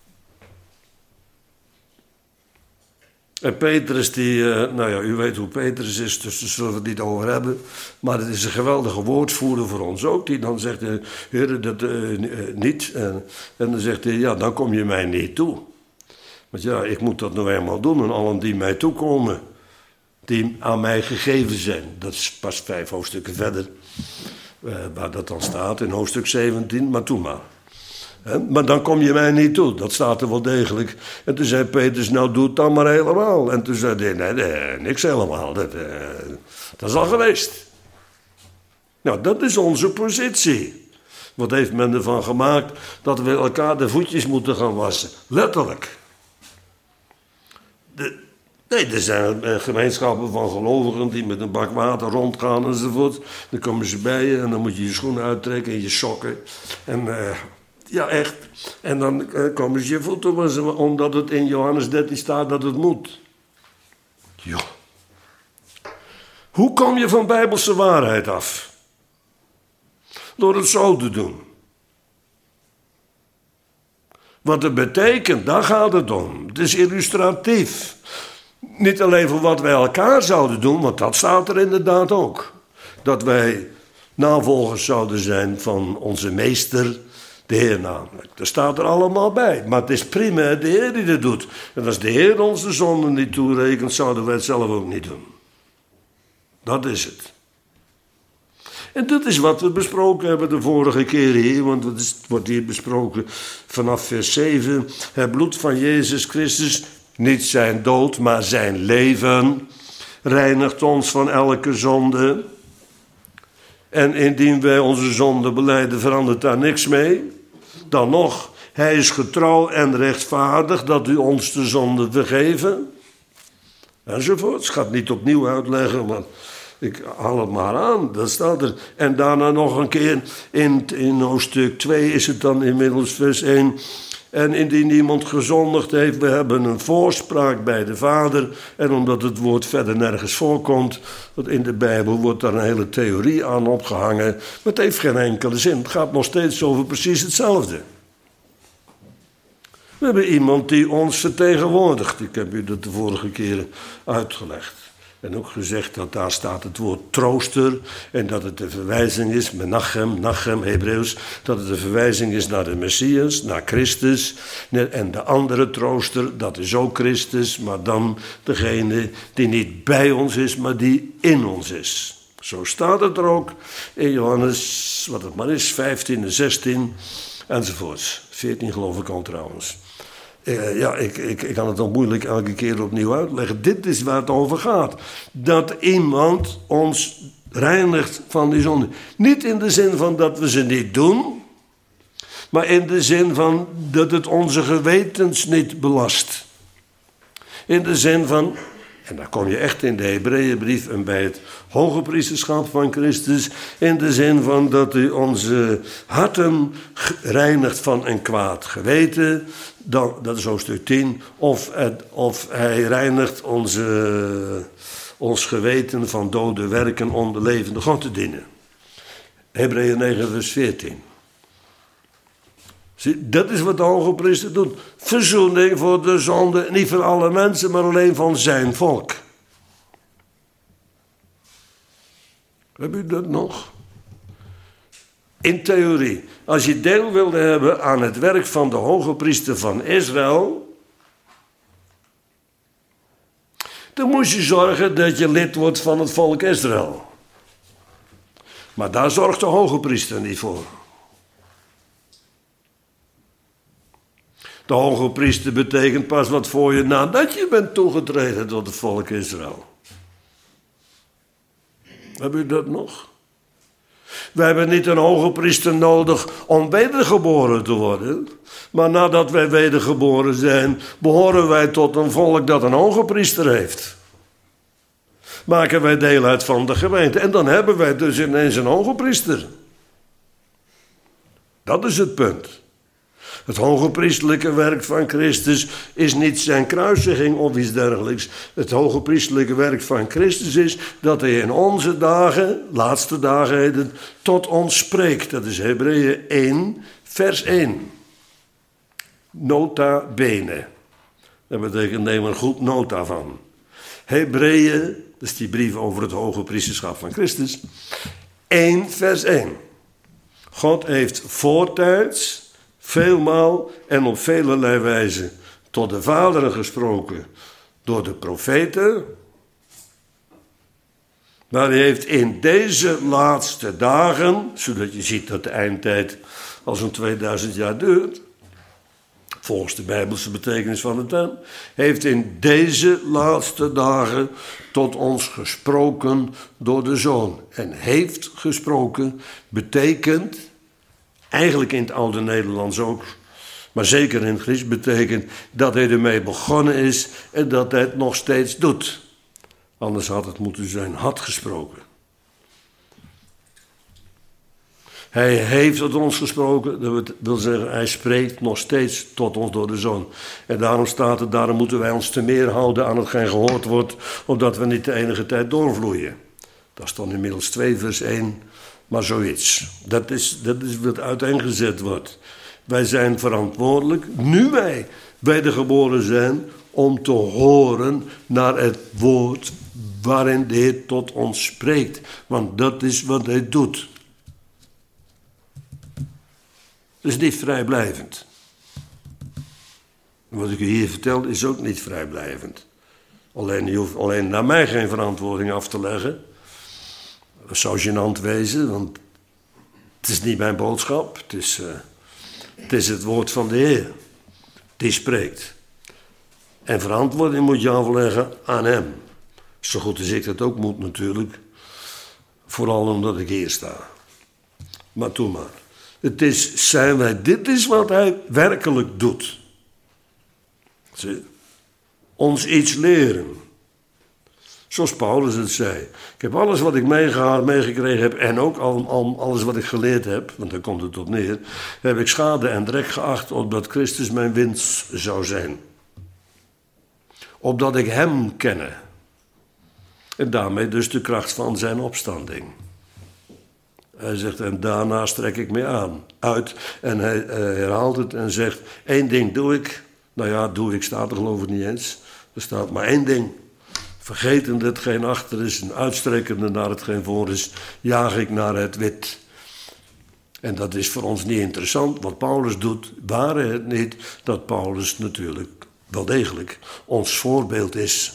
En Petrus, u weet hoe Petrus is, dus daar zullen we het niet over hebben. Maar het is een geweldige woordvoerder voor ons ook, die dan zegt, Heer, dat niet. En dan zegt hij, ja, dan kom je mij niet toe. Want ja, ik moet dat nou eenmaal doen en allen die mij toekomen, die aan mij gegeven zijn. Dat is pas 5 hoofdstukken verder, waar dat dan staat, in hoofdstuk 17, maar toe maar. Maar dan kom je mij niet toe, dat staat er wel degelijk. En toen zei Petrus, nou doe het dan maar helemaal. En toen zei hij, nee, niks helemaal, dat is al geweest. Nou, dat is onze positie. Wat heeft men ervan gemaakt dat we elkaar de voetjes moeten gaan wassen? Letterlijk. Er zijn gemeenschappen van gelovigen die met een bak water rondgaan enzovoort. Dan komen ze bij je en dan moet je je schoenen uittrekken en je sokken. En ja, echt. En dan komen ze je voeten wassen, omdat het in Johannes 13 staat dat het moet. Jo. Hoe kom je van bijbelse waarheid af? Door het zo te doen. Wat het betekent, daar gaat het om. Het is illustratief. Niet alleen voor wat wij elkaar zouden doen, want dat staat er inderdaad ook. Dat wij navolgers zouden zijn van onze meester, de Heer namelijk. Dat staat er allemaal bij. Maar het is prima de Heer die dat doet. En als de Heer ons de zonden niet toerekent, zouden wij het zelf ook niet doen. Dat is het. En dat is wat we besproken hebben de vorige keer hier, want het wordt hier besproken vanaf vers 7. Het bloed van Jezus Christus, niet zijn dood, maar zijn leven, reinigt ons van elke zonde. En indien wij onze zonde belijden, verandert daar niks mee. Dan nog, hij is getrouw en rechtvaardig dat u ons de zonde vergeven. Enzovoort. Ik ga het niet opnieuw uitleggen, maar ik haal het maar aan. Dat staat er. En daarna nog een keer in hoofdstuk 2 is het dan inmiddels vers 1. En indien iemand gezondigd heeft, we hebben een voorspraak bij de Vader. En omdat het woord verder nergens voorkomt, want in de Bijbel wordt daar een hele theorie aan opgehangen. Maar het heeft geen enkele zin. Het gaat nog steeds over precies hetzelfde. We hebben iemand die ons vertegenwoordigt. Ik heb u dat de vorige keer uitgelegd. En ook gezegd dat daar staat het woord trooster. En dat het een verwijzing is, Menachem, Hebreeuws. Dat het een verwijzing is naar de Messias, naar Christus. En de andere trooster, dat is ook Christus. Maar dan degene die niet bij ons is, maar die in ons is. Zo staat het er ook in Johannes, wat het maar is, 15 en 16 enzovoorts. 14 geloof ik al trouwens. Ik kan het nog moeilijk elke keer opnieuw uitleggen. Dit is waar het over gaat. Dat iemand ons reinigt van die zonde. Niet in de zin van dat we ze niet doen, maar in de zin van dat het onze gewetens niet belast. In de zin van, en daar kom je echt in de Hebreeënbrief en bij het hoge priesterschap van Christus, in de zin van dat hij onze harten reinigt van een kwaad geweten. Dat is hoofdstuk 10. Of hij reinigt ons geweten van dode werken om de levende God te dienen. Hebreeën 9 vers 14. Zie, dat is wat de hoge priester doet. Verzoening voor de zonde, niet van alle mensen, maar alleen van zijn volk. Heb u dat nog? In theorie, als je deel wilde hebben aan het werk van de hoge priester van Israël, dan moest je zorgen dat je lid wordt van het volk Israël. Maar daar zorgt de hoge priester niet voor. De hoge priester betekent pas wat voor je nadat je bent toegetreden tot het volk Israël. Heb u dat nog? We hebben niet een hoge priester nodig om wedergeboren te worden. Maar nadat wij wedergeboren zijn, behoren wij tot een volk dat een hoge priester heeft. Maken wij deel uit van de gemeente. En dan hebben wij dus ineens een hoge priester. Dat is het punt. Het hoge priestelijke werk van Christus is niet zijn kruisiging of iets dergelijks. Het hoge priestelijke werk van Christus is dat hij in onze dagen, laatste dagen heet het, tot ons spreekt. Dat is Hebreeën 1, vers 1. Nota bene. Dat betekent neem er goed nota van. Hebreeën, dat is die brief over het hoge priesterschap van Christus. 1, vers 1. God heeft voortijds, veelmaal en op velelei wijze tot de vaderen gesproken door de profeten. Maar hij heeft in deze laatste dagen, zodat je ziet dat de eindtijd al zo'n 2000 jaar duurt, volgens de Bijbelse betekenis van de term, heeft in deze laatste dagen tot ons gesproken door de Zoon. En heeft gesproken betekent, eigenlijk in het oude Nederlands ook, maar zeker in het Grieks betekent dat hij ermee begonnen is en dat hij het nog steeds doet. Anders had het moeten zijn had gesproken. Hij heeft tot ons gesproken, dat wil zeggen, hij spreekt nog steeds tot ons door de Zoon. En daarom staat het, daarom moeten wij ons te meer houden aan hetgeen gehoord wordt, omdat we niet de enige tijd doorvloeien. Dat is dan inmiddels 2 vers 1, maar zoiets. Dat is wat uiteengezet wordt. Wij zijn verantwoordelijk, nu wij wedergeboren zijn, om te horen naar het woord waarin de Heer tot ons spreekt. Want dat is wat hij doet. Het is niet vrijblijvend. Wat ik u hier vertel is ook niet vrijblijvend. Alleen, je hoeft alleen naar mij geen verantwoording af te leggen. Dat zou gênant wezen, want het is niet mijn boodschap. Het is het woord van de Heer. Die spreekt. En verantwoording moet je afleggen aan hem. Zo goed als ik dat ook moet natuurlijk. Vooral omdat ik hier sta. Maar toe maar. Dit is wat hij werkelijk doet. Zie, ons iets leren. Zoals Paulus het zei. Ik heb alles wat ik meegekregen heb en ook alles wat ik geleerd heb, want daar komt het op neer, heb ik schade en drek geacht opdat Christus mijn winst zou zijn. Opdat ik hem kenne. En daarmee dus de kracht van zijn opstanding. Hij zegt, en daarna strek ik me uit. En hij herhaalt het en zegt, 1 ding doe ik. Nou ja, doe ik staat er geloof ik niet eens. Er staat maar 1 ding. Vergetende hetgeen achter is en uitstrekkende naar hetgeen voor is, jaag ik naar het wit. En dat is voor ons niet interessant. Wat Paulus doet, ware het niet dat Paulus natuurlijk wel degelijk ons voorbeeld is.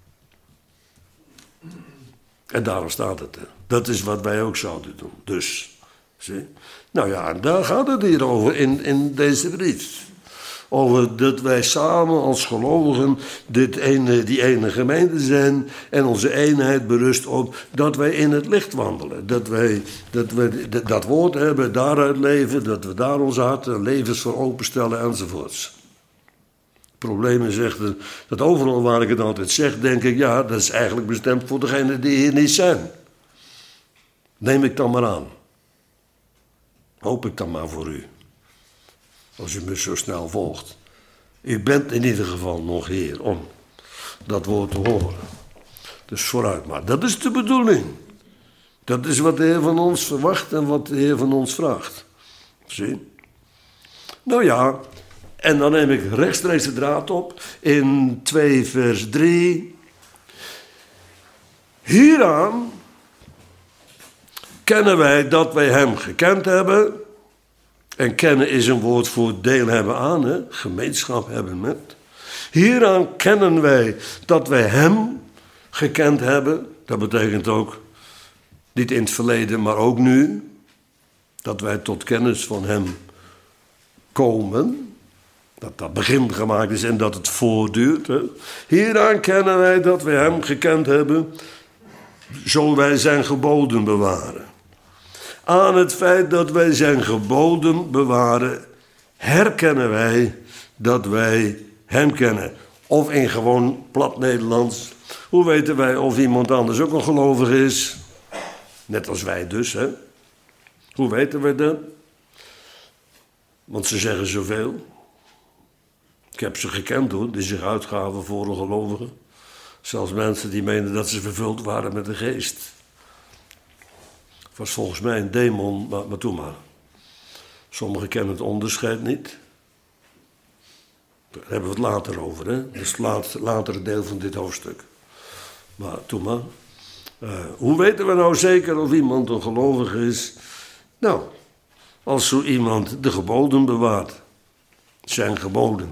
En daarom staat het er. Dat is wat wij ook zouden doen. Dus, zie. Nou ja, daar gaat het hier over in deze brief. Over dat wij samen als gelovigen die ene gemeente zijn. En onze eenheid berust op dat wij in het licht wandelen. Dat we dat woord hebben, daaruit leven. Dat we daar onze harten en levens voor openstellen enzovoorts. Het probleem is echter dat overal waar ik het altijd zeg, denk ik, ja, dat is eigenlijk bestemd voor degenen die hier niet zijn. Neem ik dan maar aan. Hoop ik dan maar voor u. Als u me zo snel volgt. U bent in ieder geval nog hier om dat woord te horen. Dus vooruit maar. Dat is de bedoeling. Dat is wat de Heer van ons verwacht en wat de Heer van ons vraagt. Zie? Nou ja, en dan neem ik rechtstreeks de draad op in 2 vers 3. Hieraan kennen wij dat wij hem gekend hebben. En kennen is een woord voor deel hebben aan, hè? Gemeenschap hebben met. Hieraan kennen wij dat wij hem gekend hebben. Dat betekent ook, niet in het verleden, maar ook nu, dat wij tot kennis van hem komen. Dat begin gemaakt is en dat het voortduurt. Hè? Hieraan kennen wij dat wij hem gekend hebben, zo wij zijn geboden bewaren. Aan het feit dat wij zijn geboden bewaren, herkennen wij dat wij hem kennen. Of in gewoon plat Nederlands. Hoe weten wij of iemand anders ook een gelovige is? Net als wij dus, hè? Hoe weten wij dat? Want ze zeggen zoveel. Ik heb ze gekend hoor, die zich uitgaven voor een gelovige. Zelfs mensen die meenden dat ze vervuld waren met de geest. Het was volgens mij een demon, maar toe maar. Sommigen kennen het onderscheid niet. Daar hebben we het later over, hè? Dat is het latere deel van dit hoofdstuk. Maar toe maar. Hoe weten we nou zeker of iemand een gelovige is? Nou, als zo iemand de geboden bewaart. Zijn geboden.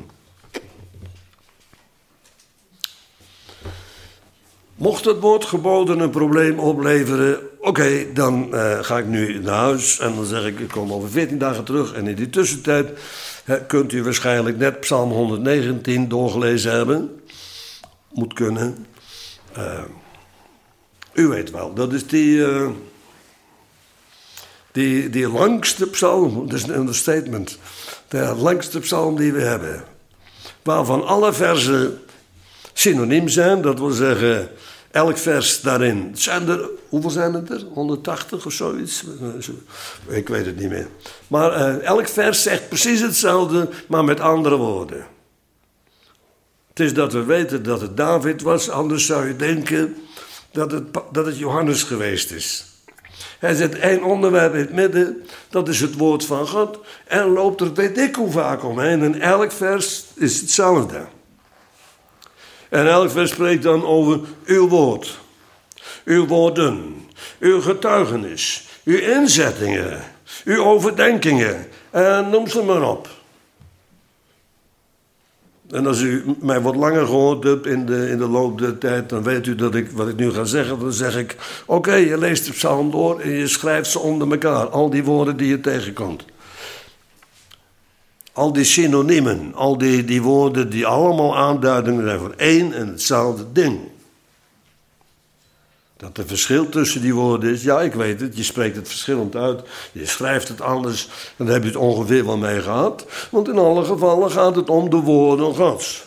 Mocht het woord geboden een probleem opleveren, oké, dan ga ik nu naar huis en dan zeg ik kom over 14 dagen terug. En in die tussentijd kunt u waarschijnlijk net Psalm 119 doorgelezen hebben. Moet kunnen. U weet wel, dat is die langste psalm, dat is een understatement. De langste psalm die we hebben. Waarvan alle versen synoniem zijn, dat wil zeggen, elk vers daarin. Hoeveel zijn het er? 180 of zoiets? Ik weet het niet meer. Maar elk vers zegt precies hetzelfde, maar met andere woorden. Het is dat we weten dat het David was, anders zou je denken dat het Johannes geweest is. Hij zet één onderwerp in het midden, dat is het woord van God, en loopt er weet ik hoe vaak omheen. En elk vers is hetzelfde. En elk vers spreekt dan over uw woord, uw woorden, uw getuigenis, uw inzettingen, uw overdenkingen, en noem ze maar op. En als u mij wat langer gehoord hebt in de loop der tijd, dan weet u dat wat ik nu ga zeggen. Dan zeg ik, oké, je leest de psalm door en je schrijft ze onder elkaar. Al die woorden die je tegenkomt. Al die synoniemen, al die woorden die allemaal aanduidingen zijn voor één en hetzelfde ding. Dat er verschil tussen die woorden is, ja, ik weet het, je spreekt het verschillend uit, je schrijft het anders, dan heb je het ongeveer wel mee gehad. Want in alle gevallen gaat het om de woorden Gods.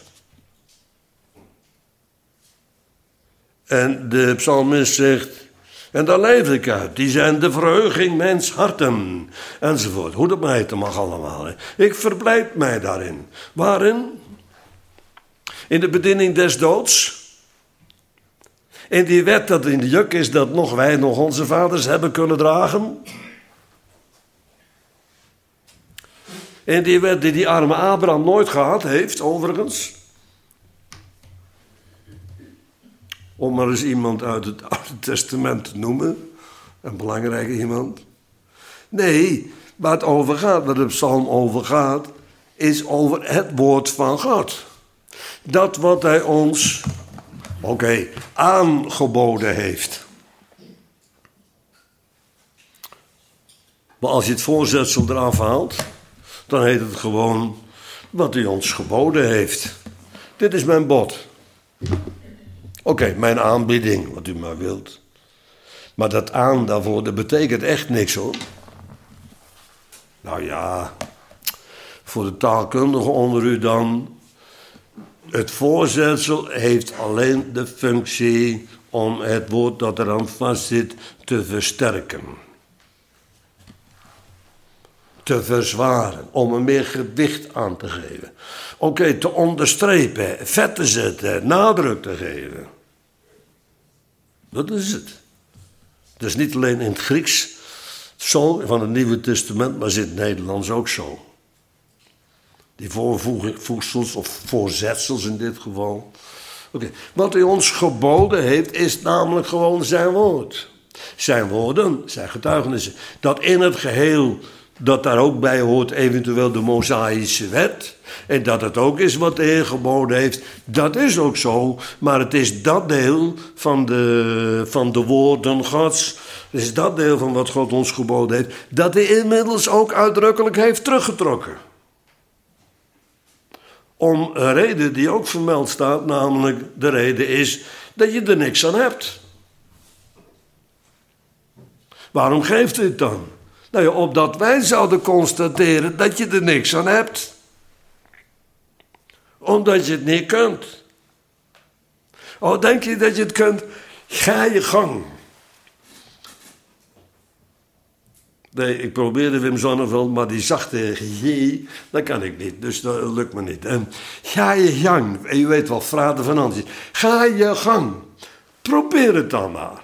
En de psalmist zegt, en daar leef ik uit, die zijn de verheuging mens harten, enzovoort. Hoe dat maar heten mag allemaal. Hè. Ik verblijd mij daarin. Waarin? In de bediening des doods. In die wet dat in de juk is dat nog wij, nog onze vaders hebben kunnen dragen. In die wet die arme Abraham nooit gehad heeft, overigens. Om maar eens iemand uit het Oude Testament te noemen. Een belangrijke iemand. Nee, waar het over gaat, waar de psalm over gaat, is over het woord van God. Dat wat hij ons, aangeboden heeft. Maar als je het voorzetsel eraf haalt, dan heet het gewoon wat hij ons geboden heeft. Dit is mijn bod. Mijn aanbieding, wat u maar wilt. Maar dat daarvoor, dat betekent echt niks hoor. Nou ja, voor de taalkundigen onder u dan. Het voorzetsel heeft alleen de functie om het woord dat er aan vast zit te versterken. Te verzwaren, om er meer gewicht aan te geven. Te onderstrepen, vet te zetten, nadruk te geven. Dat is het. Dus niet alleen in het Grieks zo van het Nieuwe Testament, maar zit in het Nederlands ook zo. Die voorvoegsels of voorzetsels in dit geval. Oké. Wat hij ons geboden heeft, is namelijk gewoon zijn woord. Zijn woorden, zijn getuigenissen. Dat in het geheel, dat daar ook bij hoort eventueel de Mosaïsche wet. En dat het ook is wat de Heer geboden heeft. Dat is ook zo. Maar het is dat deel van de woorden Gods. Het is dat deel van wat God ons geboden heeft. Dat hij inmiddels ook uitdrukkelijk heeft teruggetrokken. Om een reden die ook vermeld staat. Namelijk de reden is dat je er niks aan hebt. Waarom geeft u het dan? Nou ja, opdat wij zouden constateren dat je er niks aan hebt. Omdat je het niet kunt. Oh, denk je dat je het kunt? Ga je gang. Nee, ik probeerde Wim Sonneveld, maar die zachte G, dat kan ik niet. Dus dat lukt me niet. Ga je gang. En je weet wel, Frater van Antjes. Ga je gang. Probeer het dan maar.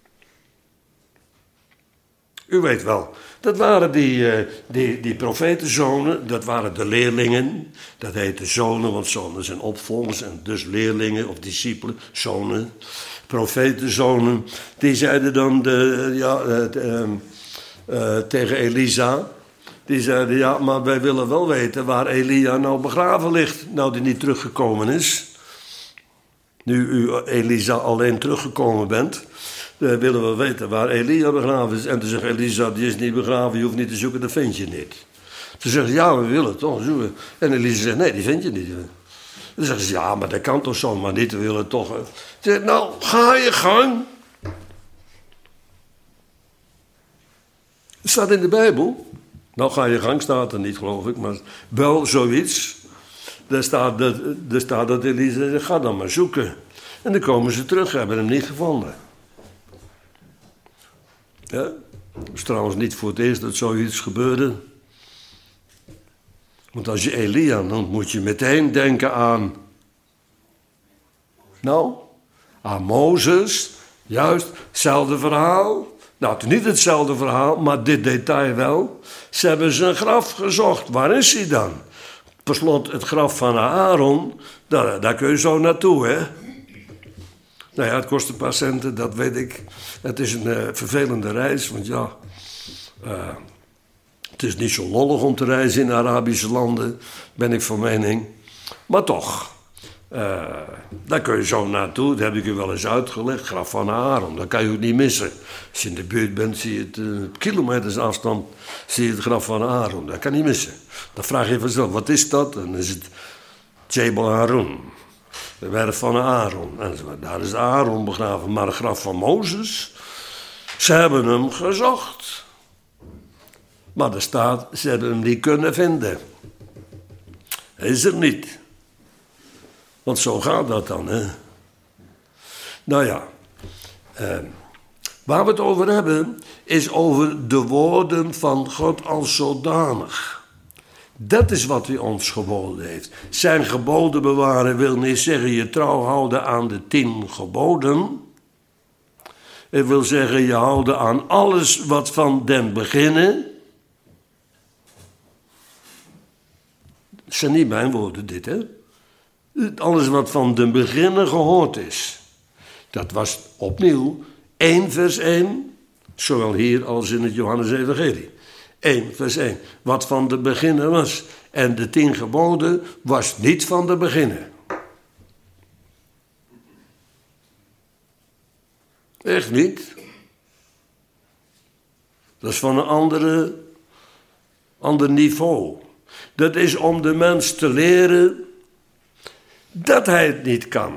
U weet wel, dat waren die profetenzonen, dat waren de leerlingen. Dat heette zonen, want zonen zijn opvolgers en dus leerlingen of discipelen, zonen. Profetenzonen, die zeiden dan tegen Elisa. Die zeiden, ja, maar wij willen wel weten waar Elia nou begraven ligt, nou die niet teruggekomen is. Nu u, Elisa, alleen teruggekomen bent, willen we weten waar Elia begraven is. En toen zegt Elisa, die is niet begraven, je hoeft niet te zoeken, dat vind je niet. Ze zeggen, ja, we willen het toch zoeken. En Elisa zegt, nee, die vind je niet. Dan zeggen ze, ja, maar dat kan toch zomaar niet, we willen het toch. Ze zegt, nou, ga je gang. Het staat in de Bijbel. Nou, ga je gang staat er niet, geloof ik, maar wel zoiets. Daar staat dat Elisa zegt, ga dan maar zoeken. En dan komen ze terug, hebben hem niet gevonden. Ja, het is trouwens niet voor het eerst dat zoiets gebeurde. Want als je Elia noemt, moet je meteen denken aan... Nou, aan Mozes. Juist, hetzelfde verhaal. Nou, het is niet hetzelfde verhaal, maar dit detail wel. Ze hebben zijn graf gezocht. Waar is hij dan? Per slot, het graf van Aaron, daar kun je zo naartoe, hè? Nou ja, het kost een paar centen, dat weet ik. Het is een vervelende reis, want ja... het is niet zo lollig om te reizen in Arabische landen, ben ik van mening. Maar toch, daar kun je zo naartoe. Dat heb ik u wel eens uitgelegd. Graf van Aaron, dat kan je ook niet missen. Als je in de buurt bent, zie je het op kilometers afstand, zie je het graf van Aaron. Dat kan niet missen. Dan vraag je vanzelf, wat is dat? En dan is het Jebel Aaron. De werf van Aaron. En daar is Aaron begraven. Maar het graf van Mozes, ze hebben hem gezocht. Maar er staat, ze hebben hem niet kunnen vinden. Hij is er niet. Want zo gaat dat dan, hè. Nou ja, waar we het over hebben, is over de woorden van God als zodanig. Dat is wat hij ons geboden heeft. Zijn geboden bewaren wil niet zeggen je trouw houden aan de 10 geboden. Het wil zeggen je houden aan alles wat van den beginnen. Het zijn niet mijn woorden dit, hè. Alles wat van den beginnen gehoord is. Dat was opnieuw 1 vers 1, zowel hier als in het Johannes-evangelie. 1 vers 1, wat van de beginnen was. En de 10 geboden was niet van de beginnen. Echt niet. Dat is van een ander niveau. Dat is om de mens te leren dat hij het niet kan.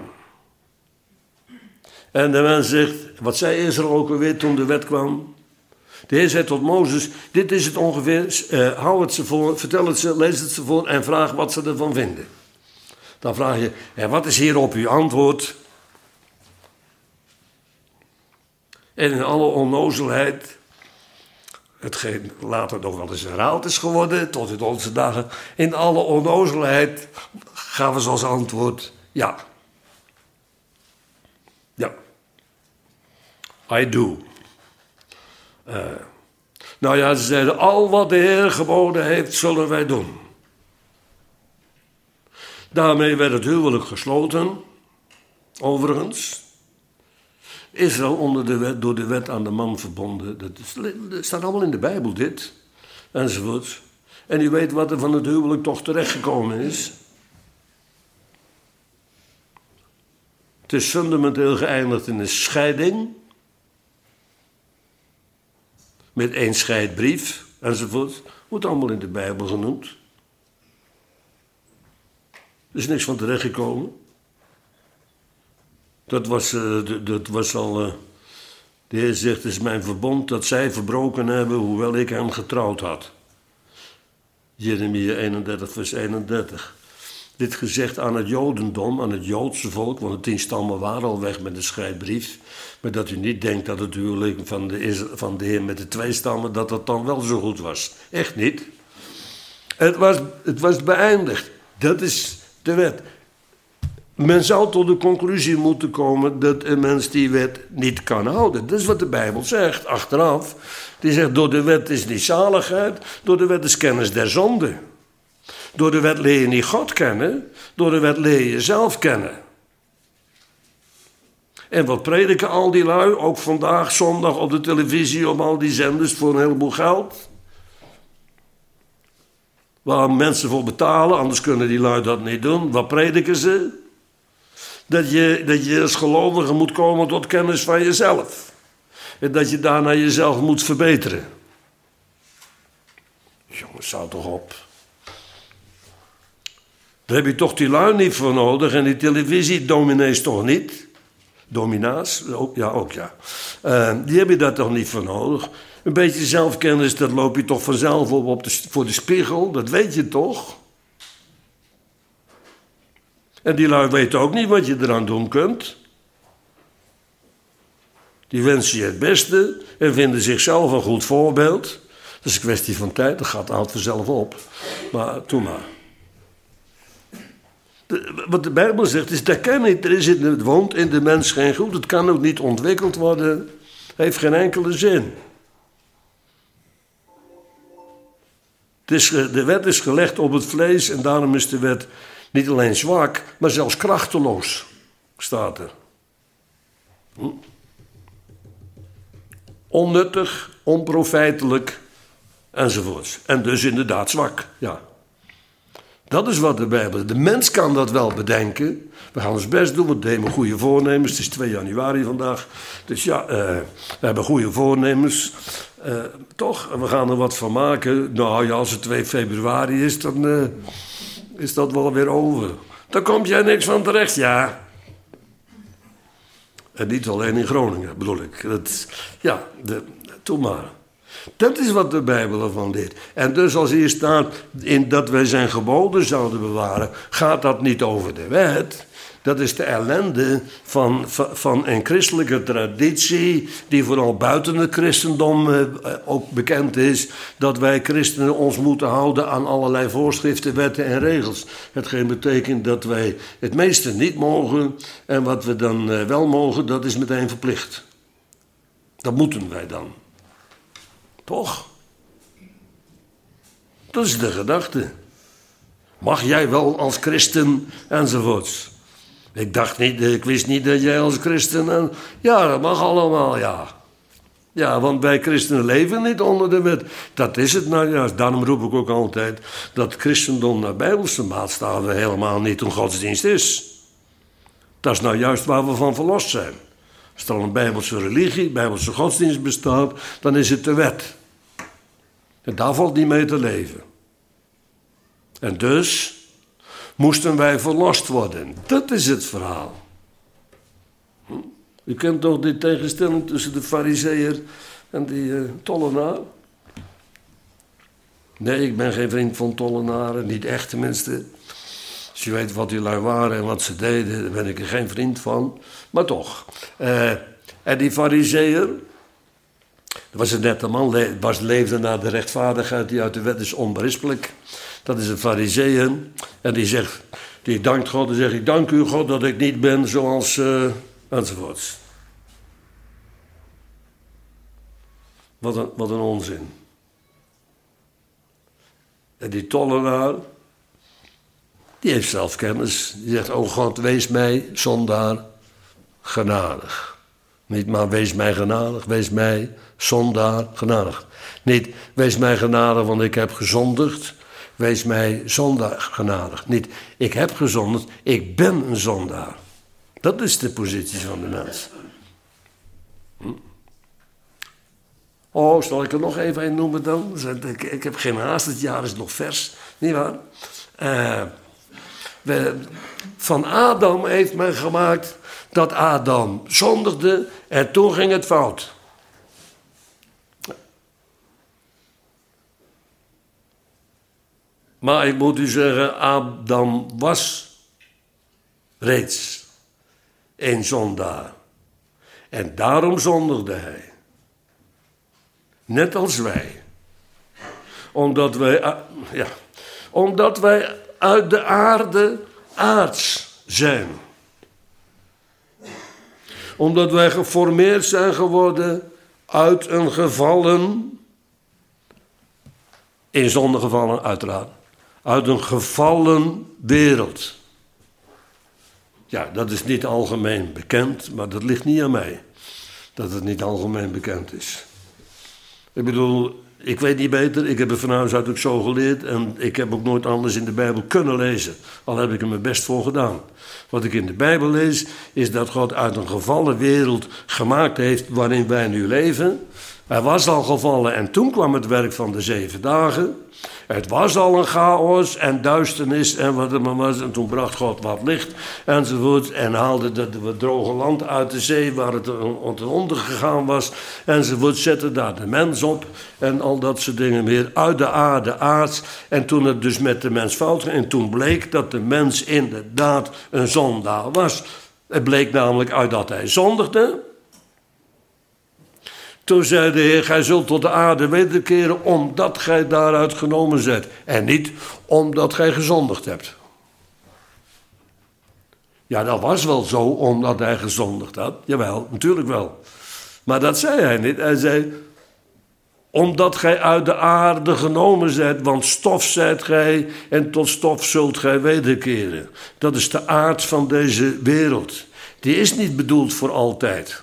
En de mens zegt, wat zei Israël ook alweer toen de wet kwam? De Heer zei tot Mozes, dit is het ongeveer, hou het ze voor, vertel het ze, lees het ze voor en vraag wat ze ervan vinden. Dan vraag je, en wat is hierop uw antwoord? En in alle onnozelheid, hetgeen later nog wel eens herhaald is geworden, tot in onze dagen, in alle onnozelheid gaven ze als antwoord, ja. Ja. I do. Nou ja, ze zeiden, al wat de Heer geboden heeft, zullen wij doen. Daarmee werd het huwelijk gesloten. Overigens. Israël onder de wet, door de wet aan de man verbonden. Dat staat allemaal in de Bijbel, dit. Enzovoort. En u weet wat er van het huwelijk toch terechtgekomen is. Het is fundamenteel geëindigd in een scheiding. Met 1 scheidbrief, enzovoort. Wordt allemaal in de Bijbel genoemd. Er is niks van terechtgekomen. Dat was al... de Heer zegt, het is mijn verbond dat zij verbroken hebben, hoewel ik hem getrouwd had. Jeremia 31, vers 31. Dit gezegd aan het Jodendom, aan het Joodse volk, want de 10 stammen waren al weg met de scheidbrief. Maar dat u niet denkt dat het huwelijk van de Heer met de 2 stammen, dat dat dan wel zo goed was. Echt niet. Het was beëindigd. Dat is de wet. Men zou tot de conclusie moeten komen dat een mens die wet niet kan houden. Dat is wat de Bijbel zegt, achteraf. Die zegt, door de wet is niet zaligheid, door de wet is kennis der zonde. Door de wet leer je niet God kennen, door de wet leer je jezelf kennen. En wat prediken al die lui, ook vandaag, zondag op de televisie, op al die zenders voor een heleboel geld? Waar mensen voor betalen, anders kunnen die lui dat niet doen. Wat prediken ze? Dat je als gelovige moet komen tot kennis van jezelf. En dat je daarna jezelf moet verbeteren. Jongens, hou toch op. Daar heb je toch die lui niet voor nodig. En die televisiedominees toch niet? Domina's? Ook ja. Die heb je daar toch niet voor nodig? Een beetje zelfkennis, dat loop je toch vanzelf op voor de spiegel. Dat weet je toch? En die lui weten ook niet wat je eraan doen kunt. Die wensen je het beste en vinden zichzelf een goed voorbeeld. Dat is een kwestie van tijd, dat gaat altijd vanzelf op. Maar doe maar. Wat de Bijbel zegt is, dat kan niet. Het woont in de mens geen goed. Het kan ook niet ontwikkeld worden. Heeft geen enkele zin. De wet is gelegd op het vlees en daarom is de wet niet alleen zwak, maar zelfs krachteloos, staat er. Onnuttig, onprofijtelijk, enzovoorts. En dus inderdaad zwak, ja. Dat is wat de Bijbel... De mens kan dat wel bedenken. We gaan ons best doen, we nemen goede voornemens. Het is 2 januari vandaag. Dus ja, we hebben goede voornemens. Toch, we gaan er wat van maken. Nou ja, als het 2 februari is, dan is dat wel weer over. Dan komt jij niks van terecht, ja. En niet alleen in Groningen, bedoel ik. Doe maar. Dat is wat de Bijbel ervan leert. En dus als hier staat in dat wij zijn geboden zouden bewaren, gaat dat niet over de wet. Dat is de ellende van een christelijke traditie, die vooral buiten het christendom ook bekend is, dat wij christenen ons moeten houden aan allerlei voorschriften, wetten en regels. Hetgeen betekent dat wij het meeste niet mogen en wat we dan wel mogen, dat is meteen verplicht. Dat moeten wij dan. Toch? Dat is de gedachte. Mag jij wel als christen enzovoorts. Ik wist niet dat jij als christen... Ja, dat mag allemaal, ja. Ja, want wij christenen leven niet onder de wet. Dat is het nou juist. Daarom roep ik ook altijd dat christendom naar bijbelse maatstaven helemaal niet een godsdienst is. Dat is nou juist waar we van verlost zijn. Als er al een bijbelse religie, bijbelse godsdienst bestaat, dan is het de wet. En daar valt niet mee te leven. En dus moesten wij verlost worden. Dat is het verhaal. U kent toch die tegenstelling tussen de farizeeër en die tollenaar? Nee, ik ben geen vriend van tollenaren, niet echt tenminste. Als je weet wat die lui waren en wat ze deden, daar ben ik er geen vriend van. Maar toch. En die farizeeër, dat was een nette man, leefde naar de rechtvaardigheid die uit de wet is onberispelijk. Dat is een farizeeër. En die dankt God en zegt, ik dank u God dat ik niet ben zoals... enzovoorts. Wat een onzin. En die tollenaar, Die heeft zelfkennis. Die zegt, oh God, wees mij zondaar genadig. Niet maar wees mij genadig, wees mij zondaar genadig. Niet, wees mij genadig, want ik heb gezondigd. Wees mij zondaar genadig. Niet, ik heb gezondigd, ik ben een zondaar. Dat is de positie van de mens. Oh, zal ik er nog even een noemen dan? Ik heb geen haast, het jaar is nog vers. Niet waar? Van Adam heeft men gemaakt dat Adam zondigde en toen ging het fout. Maar ik moet u zeggen, Adam was reeds een zondaar. En daarom zondigde hij. Net als wij. Omdat wij uit de aarde aards zijn. Omdat wij geformeerd zijn geworden uit een gevallen, in zonde gevallen uiteraard, uit een gevallen wereld. Ja, dat is niet algemeen bekend, maar dat ligt niet aan mij. Dat het niet algemeen bekend is. Ik bedoel, ik weet niet beter, ik heb het van huis uit ook zo geleerd en ik heb ook nooit anders in de Bijbel kunnen lezen. Al heb ik er mijn best voor gedaan. Wat ik in de Bijbel lees, is dat God uit een gevallen wereld gemaakt heeft waarin wij nu leven. Hij was al gevallen en toen kwam het werk van de 7 dagen. Het was al een chaos en duisternis en wat er maar was. En toen bracht God wat licht enzovoort. En haalde het droge land uit de zee waar het onder gegaan was. Enzovoort, zette daar de mens op. En al dat soort dingen meer uit de aarde aards. En toen het dus met de mens fout ging. En toen bleek dat de mens inderdaad een zondaar was. Het bleek namelijk uit dat hij zondigde. Toen zei de Heer, gij zult tot de aarde wederkeren omdat gij daaruit genomen zijt. En niet omdat gij gezondigd hebt. Ja, dat was wel zo omdat hij gezondigd had. Jawel, natuurlijk wel. Maar dat zei hij niet. Hij zei, omdat gij uit de aarde genomen zijt, want stof zijt gij en tot stof zult gij wederkeren. Dat is de aard van deze wereld. Die is niet bedoeld voor altijd.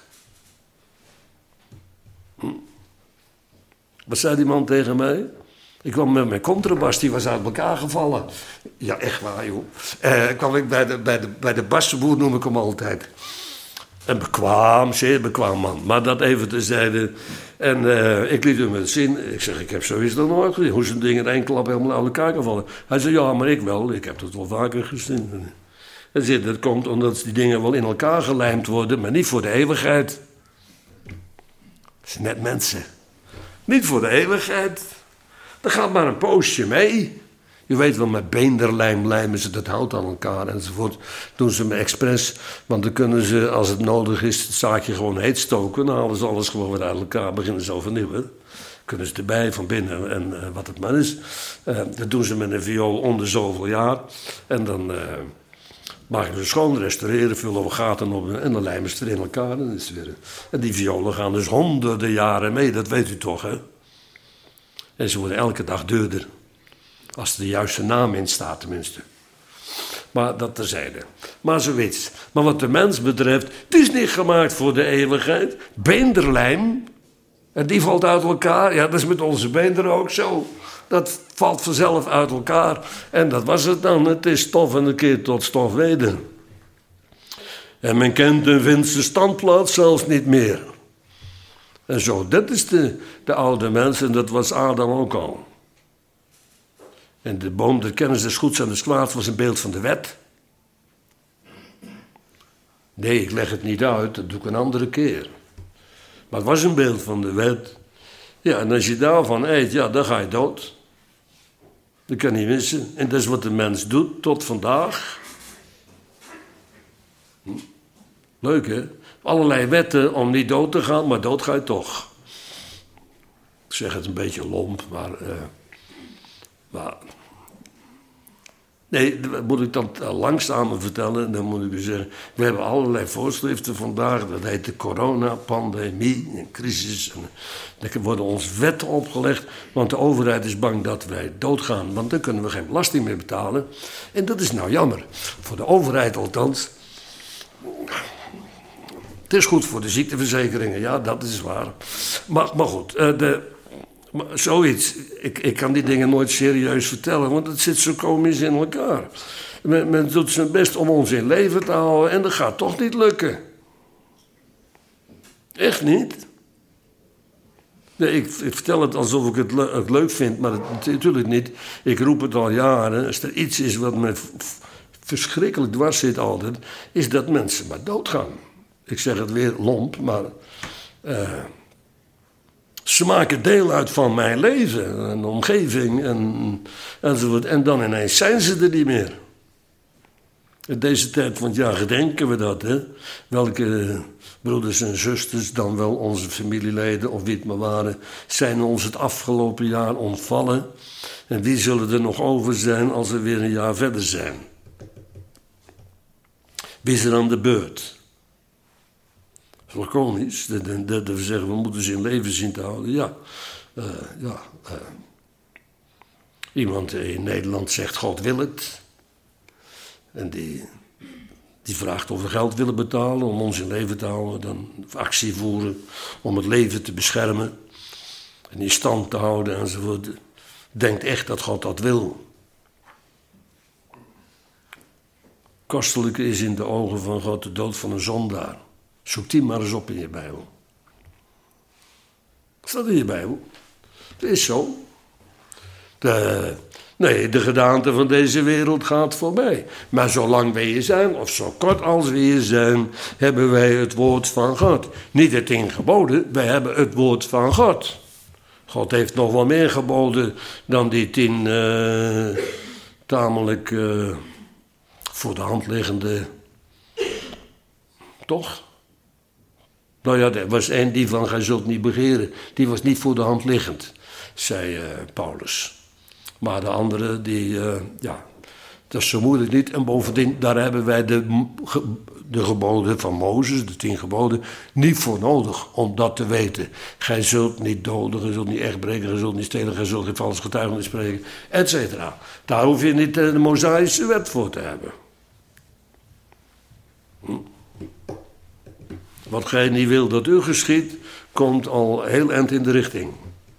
Wat zei die man tegen mij? Ik kwam met mijn contrabas, die was uit elkaar gevallen. Ja, echt waar, joh. Kwam ik bij de bassenboer, noem ik hem altijd. Een bekwaam, zeer bekwaam man. Maar dat even terzijde. En ik liet hem het zien. Ik zeg, ik heb zoiets nog nooit gezien. Hoe zo'n ding in één klap helemaal uit elkaar kan vallen. Hij zei, ja, maar ik wel. Ik heb dat wel vaker gezien. Hij zei, dat komt omdat die dingen wel in elkaar gelijmd worden, maar niet voor de eeuwigheid. Dat zijn net mensen. Niet voor de eeuwigheid. Dat gaat maar een poosje mee. Je weet wel, met beenderlijm lijmen ze dat hout aan elkaar enzovoort. Doen ze me expres. Want dan kunnen ze, als het nodig is, het zaakje gewoon heet stoken. Dan halen ze alles gewoon weer uit elkaar. Beginnen ze overnieuw. Kunnen ze erbij, van binnen en wat het maar is. Dat doen ze met een viool om de zoveel jaar. En dan maken ze schoon, restaureren, vullen we gaten op en dan lijmen ze er in elkaar. En, is het weer. En die violen gaan dus honderden jaren mee, dat weet u toch, hè? En ze worden elke dag duurder. Als er de juiste naam in staat, tenminste. Maar dat terzijde. Maar zoiets. Maar wat de mens betreft, het is niet gemaakt voor de eeuwigheid. Beenderlijm, en die valt uit elkaar. Ja, dat is met onze beenderen ook zo. Dat valt vanzelf uit elkaar. En dat was het dan. Het is stof en een keer tot stof weder. En men kent en vindt zijn standplaats zelfs niet meer. En zo, dat is de oude mens en dat was Adam ook al. En de boom der kennis des goeds en des kwaads was een beeld van de wet. Nee, ik leg het niet uit, dat doe ik een andere keer. Maar het was een beeld van de wet. Ja, en als je daarvan eet, ja, dan ga je dood. Dat kan niet missen. En dat is wat de mens doet tot vandaag. Leuk, hè? Allerlei wetten om niet dood te gaan, maar dood ga je toch. Ik zeg het een beetje lomp, maar Nee, moet ik dat langzamer vertellen, dan moet ik u zeggen... We hebben allerlei voorschriften vandaag. Dat heet de coronapandemie, een crisis. En er worden ons wetten opgelegd, want de overheid is bang dat wij doodgaan. Want dan kunnen we geen belasting meer betalen. En dat is nou jammer. Voor de overheid althans. Het is goed voor de ziekteverzekeringen, ja, dat is waar. Maar goed, zoiets. Ik kan die dingen nooit serieus vertellen, want het zit zo komisch in elkaar. Men doet zijn best om ons in leven te houden en dat gaat toch niet lukken. Echt niet. Nee, ik vertel het alsof ik het leuk vind, maar natuurlijk niet. Ik roep het al jaren. Als er iets is wat me verschrikkelijk dwars zit altijd, is dat mensen maar doodgaan. Ik zeg het weer lomp, maar... Ze maken deel uit van mijn leven en omgeving enzovoort. En dan ineens zijn ze er niet meer. In deze tijd van het jaar gedenken we dat, hè. Welke broeders en zusters, dan wel onze familieleden of wie het maar waren, zijn ons het afgelopen jaar ontvallen. En wie zullen er nog over zijn als we weer een jaar verder zijn? Wie is er aan de beurt? Dat is wel komisch, dat we zeggen, we moeten ze in leven zien te houden. Ja, iemand in Nederland zegt, God wil het. En die vraagt of we geld willen betalen om ons in leven te houden. Dan actie voeren om het leven te beschermen. En in stand te houden enzovoort. Denkt echt dat God dat wil. Kostelijke is in de ogen van God de dood van een zondaar. Zoek die maar eens op in je Bijbel. Staat in je Bijbel. Het is zo. De gedaante van deze wereld gaat voorbij. Maar zolang wij hier zijn, of zo kort als we hier zijn, hebben wij het woord van God. Niet de 10 geboden, wij hebben het woord van God. God heeft nog wel meer geboden dan die 10 tamelijk voor de hand liggende. Toch? Nou ja, er was één die van, gij zult niet begeren. Die was niet voor de hand liggend, zei Paulus. Maar de andere, dat is zo moeilijk niet. En bovendien, daar hebben wij de geboden van Mozes, de 10 geboden, niet voor nodig om dat te weten. Gij zult niet doden, gij zult niet echt breken, gij zult niet stelen, gij zult geen vals getuigenis spreken, et cetera. Daar hoef je niet de Mosaïsche wet voor te hebben. Wat gij niet wil dat u geschiet, komt al heel eind in de richting.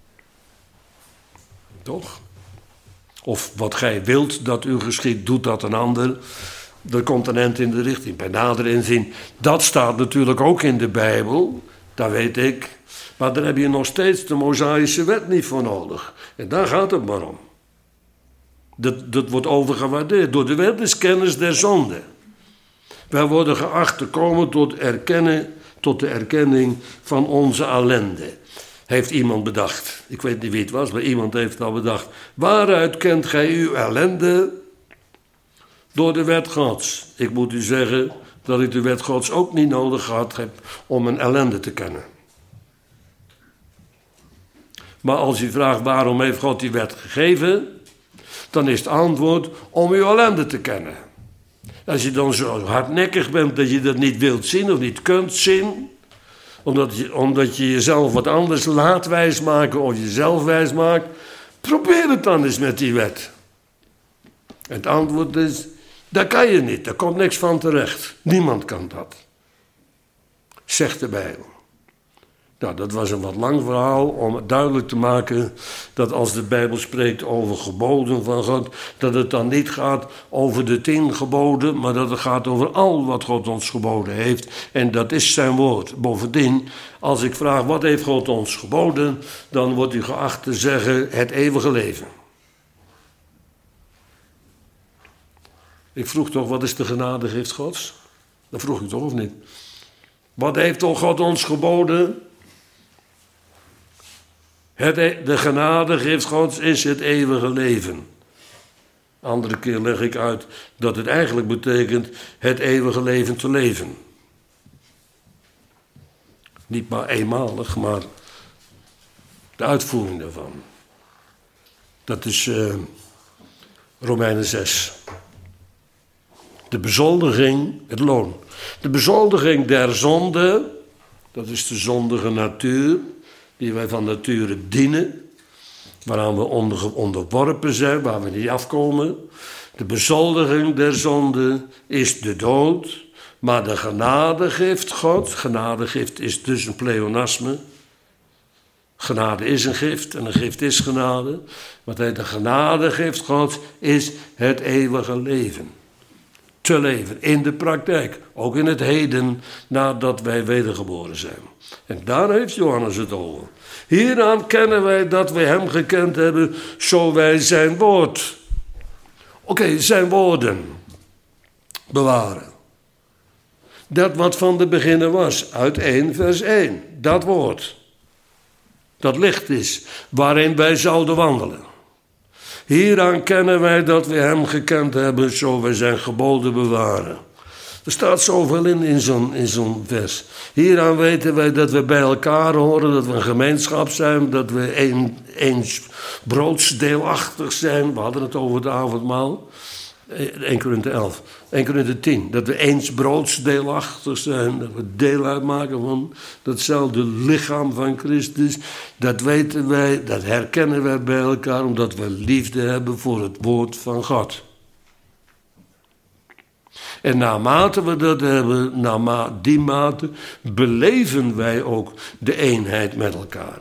Toch? Of wat gij wilt dat u geschiet, doet dat een ander. Dat komt een eind in de richting. Bij nader inzien, dat staat natuurlijk ook in de Bijbel. Dat weet ik. Maar daar heb je nog steeds de Mosaïsche wet niet voor nodig. En daar gaat het maar om. Dat wordt overgewaardeerd. Door de wet is kennis der zonde. Wij worden geacht te komen tot de erkenning van onze ellende. Heeft iemand bedacht. Ik weet niet wie het was, maar iemand heeft al bedacht. Waaruit kent gij uw ellende? Door de wet Gods. Ik moet u zeggen dat ik de wet Gods ook niet nodig gehad heb om mijn ellende te kennen. Maar als u vraagt waarom heeft God die wet gegeven, dan is het antwoord om uw ellende te kennen. Als je dan zo hardnekkig bent dat je dat niet wilt zien of niet kunt zien, omdat je jezelf wat anders laat wijsmaken of jezelf wijsmaakt, probeer het dan eens met die wet. Het antwoord is, dat kan je niet, daar komt niks van terecht. Niemand kan dat, zegt de Bijbel. Nou, dat was een wat lang verhaal om het duidelijk te maken dat als de Bijbel spreekt over geboden van God, dat het dan niet gaat over de 10 geboden, maar dat het gaat over al wat God ons geboden heeft. En dat is zijn woord. Bovendien, als ik vraag wat heeft God ons geboden, dan wordt u geacht te zeggen het eeuwige leven. Ik vroeg toch, wat is de genadegift Gods? Dat vroeg ik toch of niet? Wat heeft toch God ons geboden? De genadegift Gods is het eeuwige leven. Andere keer leg ik uit dat het eigenlijk betekent het eeuwige leven te leven. Niet maar eenmalig, maar de uitvoering daarvan. Dat is Romeinen 6. De bezoldiging, het loon. De bezoldiging der zonde, dat is de zondige natuur, die wij van nature dienen, waaraan we onderworpen zijn, waar we niet afkomen. De bezoldiging der zonde is de dood, maar de genadegift God, genadegift is dus een pleonasme. Genade is een gift en een gift is genade. Wat hij de genadegift God is het eeuwige leven. Te leven in de praktijk, ook in het heden nadat wij wedergeboren zijn. En daar heeft Johannes het over. Hieraan kennen wij dat wij hem gekend hebben, zo wij zijn woord. Oké, zijn woorden bewaren. Dat wat van de beginnen was, uit 1 vers 1, dat woord. Dat licht is, waarin wij zouden wandelen. Hieraan kennen wij dat we hem gekend hebben, zo wij zijn geboden bewaren. Er staat zoveel in zo'n vers. Hieraan weten wij dat we bij elkaar horen, dat we een gemeenschap zijn, dat we eens broodsdeelachtig zijn. We hadden het over het avondmaal. 1 Korinthe 11. 1 Korinthe 10. Dat we eens broodsdeelachtig zijn. Dat we deel uitmaken van datzelfde lichaam van Christus. Dat weten wij, dat herkennen wij bij elkaar, omdat we liefde hebben voor het woord van God. En naarmate we dat hebben, die mate beleven wij ook de eenheid met elkaar.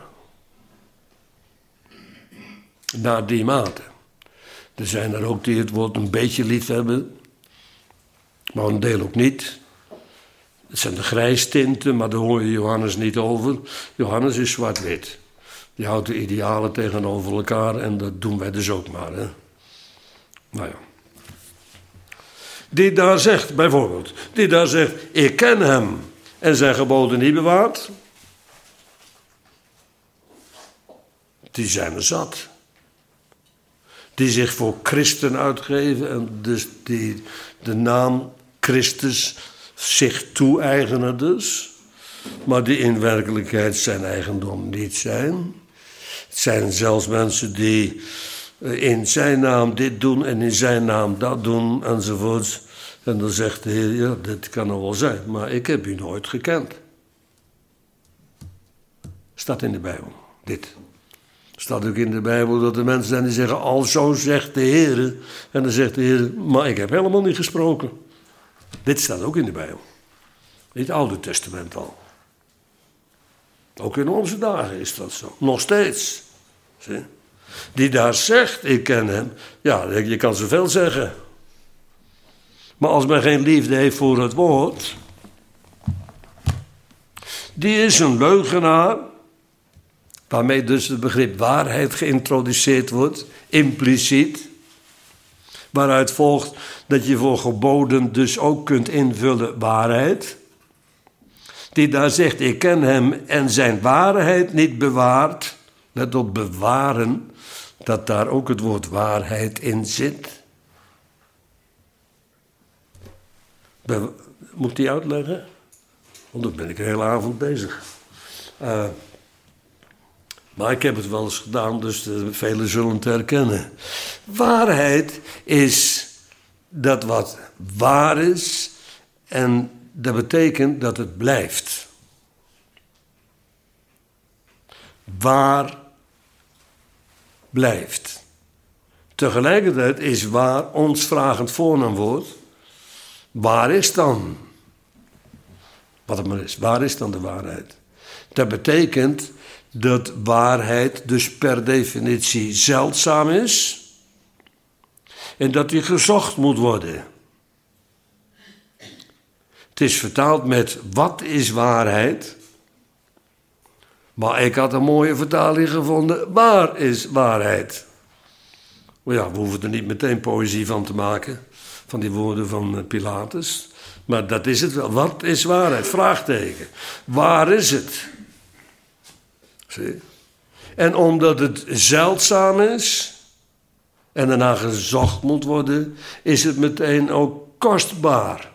Naar die mate. Er zijn er ook die het woord een beetje lief hebben, maar een deel ook niet. Het zijn de grijstinten, maar daar hoor je Johannes niet over. Johannes is zwart-wit. Die houdt de idealen tegenover elkaar en dat doen wij dus ook maar. Hè? Nou ja. Die daar zegt, bijvoorbeeld, ik ken hem en zijn geboden niet bewaard. Die zijn er zat. Die zich voor christen uitgeven en dus die de naam Christus zich toe-eigenen dus. Maar die in werkelijkheid zijn eigendom niet zijn. Het zijn zelfs mensen die in zijn naam dit doen en in zijn naam dat doen enzovoort. En dan zegt de Heer, ja, dit kan er wel zijn, maar ik heb u nooit gekend. Staat in de Bijbel, dit. Staat ook in de Bijbel dat er mensen zijn die zeggen, alzo zegt de Heer. En dan zegt de Heer, maar ik heb helemaal niet gesproken. Dit staat ook in de Bijbel. In het Oude Testament al. Ook in onze dagen is dat zo. Nog steeds. Zie? Die daar zegt, ik ken hem. Ja, je kan zoveel zeggen. Maar als men geen liefde heeft voor het woord, die is een leugenaar, waarmee dus het begrip waarheid geïntroduceerd wordt, impliciet, waaruit volgt dat je voor geboden dus ook kunt invullen waarheid. Die daar zegt, ik ken hem en zijn waarheid niet bewaart. Let op bewaren, dat daar ook het woord waarheid in zit. Moet ik die uitleggen? Want dan ben ik de hele avond bezig. Maar ik heb het wel eens gedaan, dus velen zullen het herkennen. Waarheid is dat wat waar is en dat betekent dat het blijft. Waar blijft. Tegelijkertijd is waar ons vragend voornaamwoord. Waar is dan? Wat het maar is. Waar is dan de waarheid? Dat betekent dat waarheid dus per definitie zeldzaam is. En dat die gezocht moet worden. Het is vertaald met wat is waarheid? Maar ik had een mooie vertaling gevonden. Waar is waarheid? Maar ja, we hoeven er niet meteen poëzie van te maken. Van die woorden van Pilatus. Maar dat is het wel. Wat is waarheid? Vraagteken. Waar is het? Zie? En omdat het zeldzaam is en daarna gezocht moet worden, is het meteen ook kostbaar.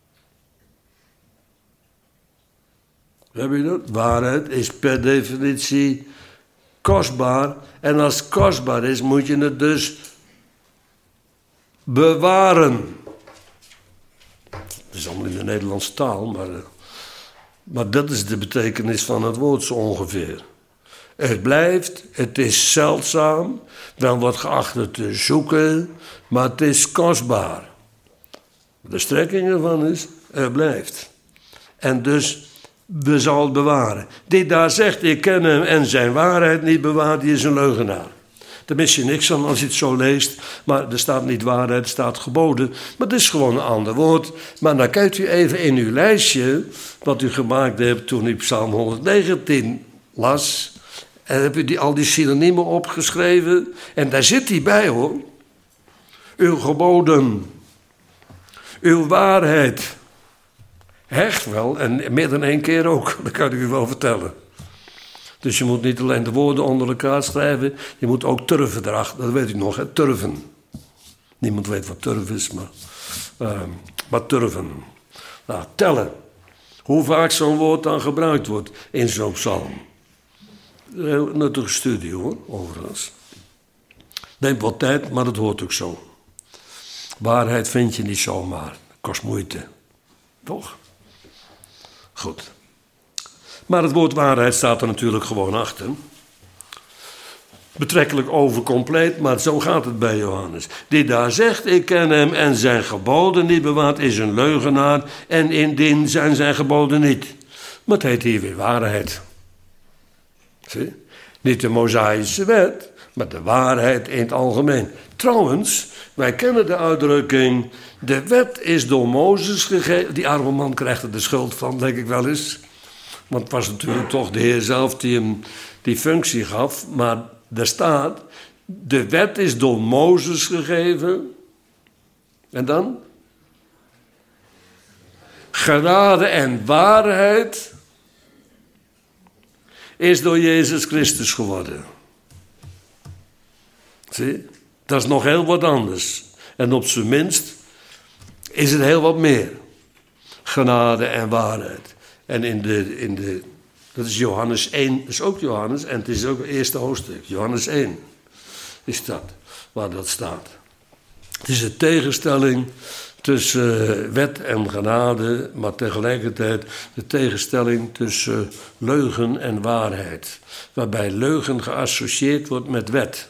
Heb je dat? Waarheid is per definitie kostbaar. En als het kostbaar is, moet je het dus bewaren. Het is allemaal in de Nederlandse taal, maar dat is de betekenis van het woord zo ongeveer. Het blijft, het is zeldzaam, dan wordt geacht het te zoeken, maar het is kostbaar. De strekking ervan is, het blijft. En dus, we zullen het bewaren. Die daar zegt, ik ken hem en zijn waarheid niet bewaart, die is een leugenaar. Daar mis je niks aan als je het zo leest. Maar er staat niet waarheid, er staat geboden. Maar het is gewoon een ander woord. Maar dan kijkt u even in uw lijstje, wat u gemaakt hebt toen u Psalm 119 las. En heb u al die synoniemen opgeschreven. En daar zit hij bij, hoor. Uw geboden. Uw waarheid. Echt wel, en meer dan 1 keer ook. Dat kan ik u wel vertellen. Dus je moet niet alleen de woorden onder elkaar schrijven, je moet ook turven erachter. Dat weet u nog, hè? Turven. Niemand weet wat turf is, maar turven. Nou, tellen. Hoe vaak zo'n woord dan gebruikt wordt in zo'n psalm. Heel nuttige studie, hoor, overigens. Neemt wat tijd, maar het hoort ook zo. Waarheid vind je niet zomaar. Kost moeite. Toch? Goed. Maar het woord waarheid staat er natuurlijk gewoon achter. Betrekkelijk overcompleet, maar zo gaat het bij Johannes. Die daar zegt, ik ken hem en zijn geboden niet bewaart, is een leugenaar. En indien zijn geboden niet. Maar het heet hier weer waarheid. Zie? Niet de Mosaïsche wet, maar de waarheid in het algemeen. Trouwens, wij kennen de uitdrukking, de wet is door Mozes gegeven. Die arme man krijgt er de schuld van, denk ik wel eens. Want het was natuurlijk toch de Heer zelf die hem die functie gaf. Maar er staat, de wet is door Mozes gegeven. En dan? Genade en waarheid is door Jezus Christus geworden. Zie, dat is nog heel wat anders. En op zijn minst is het heel wat meer. Genade en waarheid. En dat is Johannes 1, dat is ook Johannes, en het is ook het eerste hoofdstuk. Johannes 1 is dat, waar dat staat. Het is een tegenstelling tussen wet en genade, maar tegelijkertijd de tegenstelling tussen leugen en waarheid. Waarbij leugen geassocieerd wordt met wet.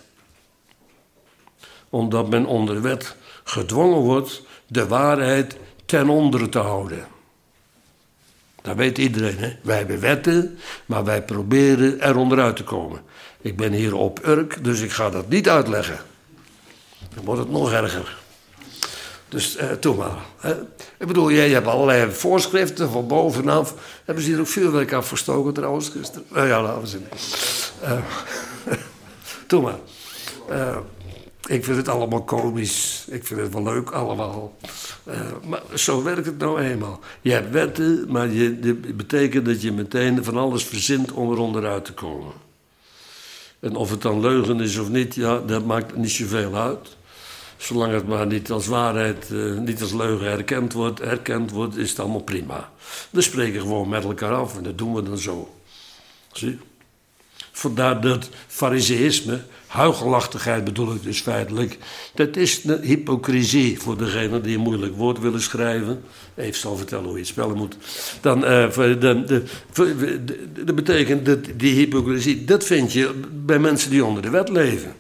Omdat men onder wet gedwongen wordt de waarheid ten onder te houden. Dat weet iedereen, hè? Wij hebben wetten, maar wij proberen er onderuit te komen. Ik ben hier op Urk, dus ik ga dat niet uitleggen. Dan wordt het nog erger. Dus doe maar. Hè? Ik bedoel, jij hebt allerlei voorschriften van bovenaf. Hebben ze hier ook vuurwerk afgestoken trouwens gisteren? Ja, laten we zien. Doe maar. Ik vind het allemaal komisch. Ik vind het wel leuk allemaal. Maar zo werkt het nou eenmaal. Je hebt wetten, maar dat betekent dat je meteen van alles verzint om er onderuit te komen. En of het dan leugen is of niet, ja, dat maakt niet zoveel uit. Zolang het maar niet als waarheid, niet als leugen herkend wordt, is het allemaal prima. We spreken gewoon met elkaar af en dat doen we dan zo. Zie? Vandaar dat fariseïsme, huichelachtigheid bedoel ik dus feitelijk, dat is de hypocrisie voor degene die een moeilijk woord willen schrijven. Even zal vertellen hoe je het spellen moet. Dan, dat betekent dat die hypocrisie, dat vind je bij mensen die onder de wet leven.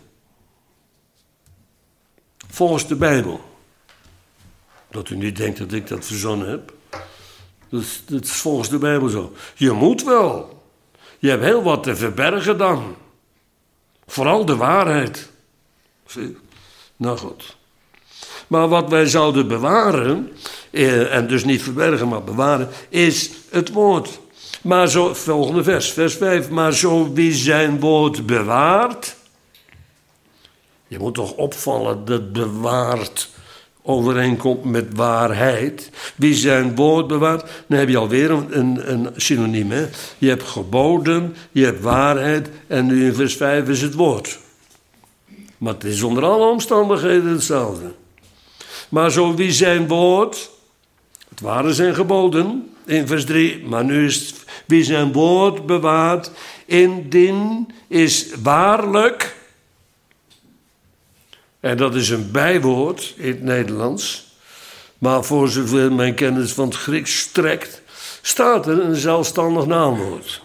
Volgens de Bijbel. Dat u niet denkt dat ik dat verzonnen heb. Dus dat is volgens de Bijbel zo. Je moet wel. Je hebt heel wat te verbergen dan. Vooral de waarheid. Zie? Nou goed. Maar wat wij zouden bewaren, en dus niet verbergen, maar bewaren, is het woord. Maar zo, volgende vers 5. Maar zo wie zijn woord bewaart. Je moet toch opvallen dat bewaart overeenkomt met waarheid. Wie zijn woord bewaart, dan heb je alweer een synoniem. Hè? Je hebt geboden, je hebt waarheid en nu in vers 5 is het woord. Maar het is onder alle omstandigheden hetzelfde. Maar zo wie zijn woord, het waren zijn geboden, in vers 3, maar nu is het, wie zijn woord bewaart, indien is waarlijk. En dat is een bijwoord in het Nederlands. Maar voor zover mijn kennis van het Grieks strekt, staat er een zelfstandig naamwoord.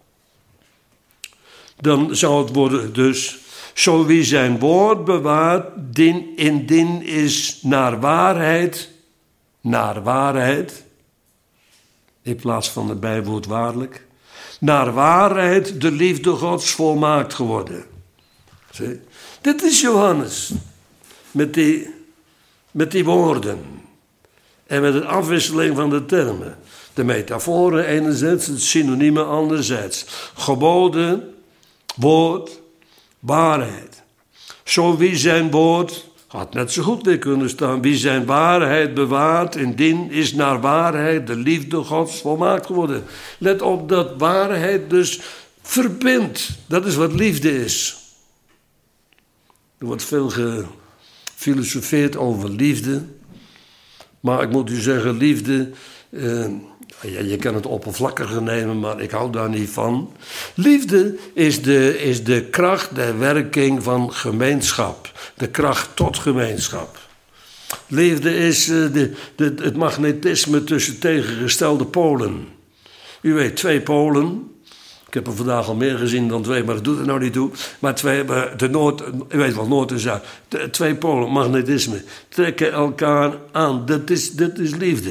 Dan zou het worden dus, zo wie zijn woord bewaart, indien is naar waarheid, in plaats van het bijwoord waarlijk, naar waarheid de liefde Gods volmaakt geworden. Zie? Dit is Johannes, met die woorden en met de afwisseling van de termen. De metaforen enerzijds, het synoniemen anderzijds. Geboden, woord, waarheid. Zo wie zijn woord, had net zo goed weer kunnen staan, wie zijn waarheid bewaart, indien is naar waarheid de liefde Gods volmaakt geworden. Let op dat waarheid dus verbindt. Dat is wat liefde is. Er wordt veel gefilosofeerd over liefde. Maar ik moet u zeggen, liefde, je kan het oppervlakkiger nemen, maar ik hou daar niet van. Liefde is de kracht der werking van gemeenschap. De kracht tot gemeenschap. Liefde is het magnetisme tussen tegengestelde polen. U weet, 2 polen. Ik heb er vandaag al meer gezien dan 2, maar dat doet er nou niet toe. Maar u weet wel, Noord en Zuid. 2 polen, magnetisme, trekken elkaar aan. Dat is liefde.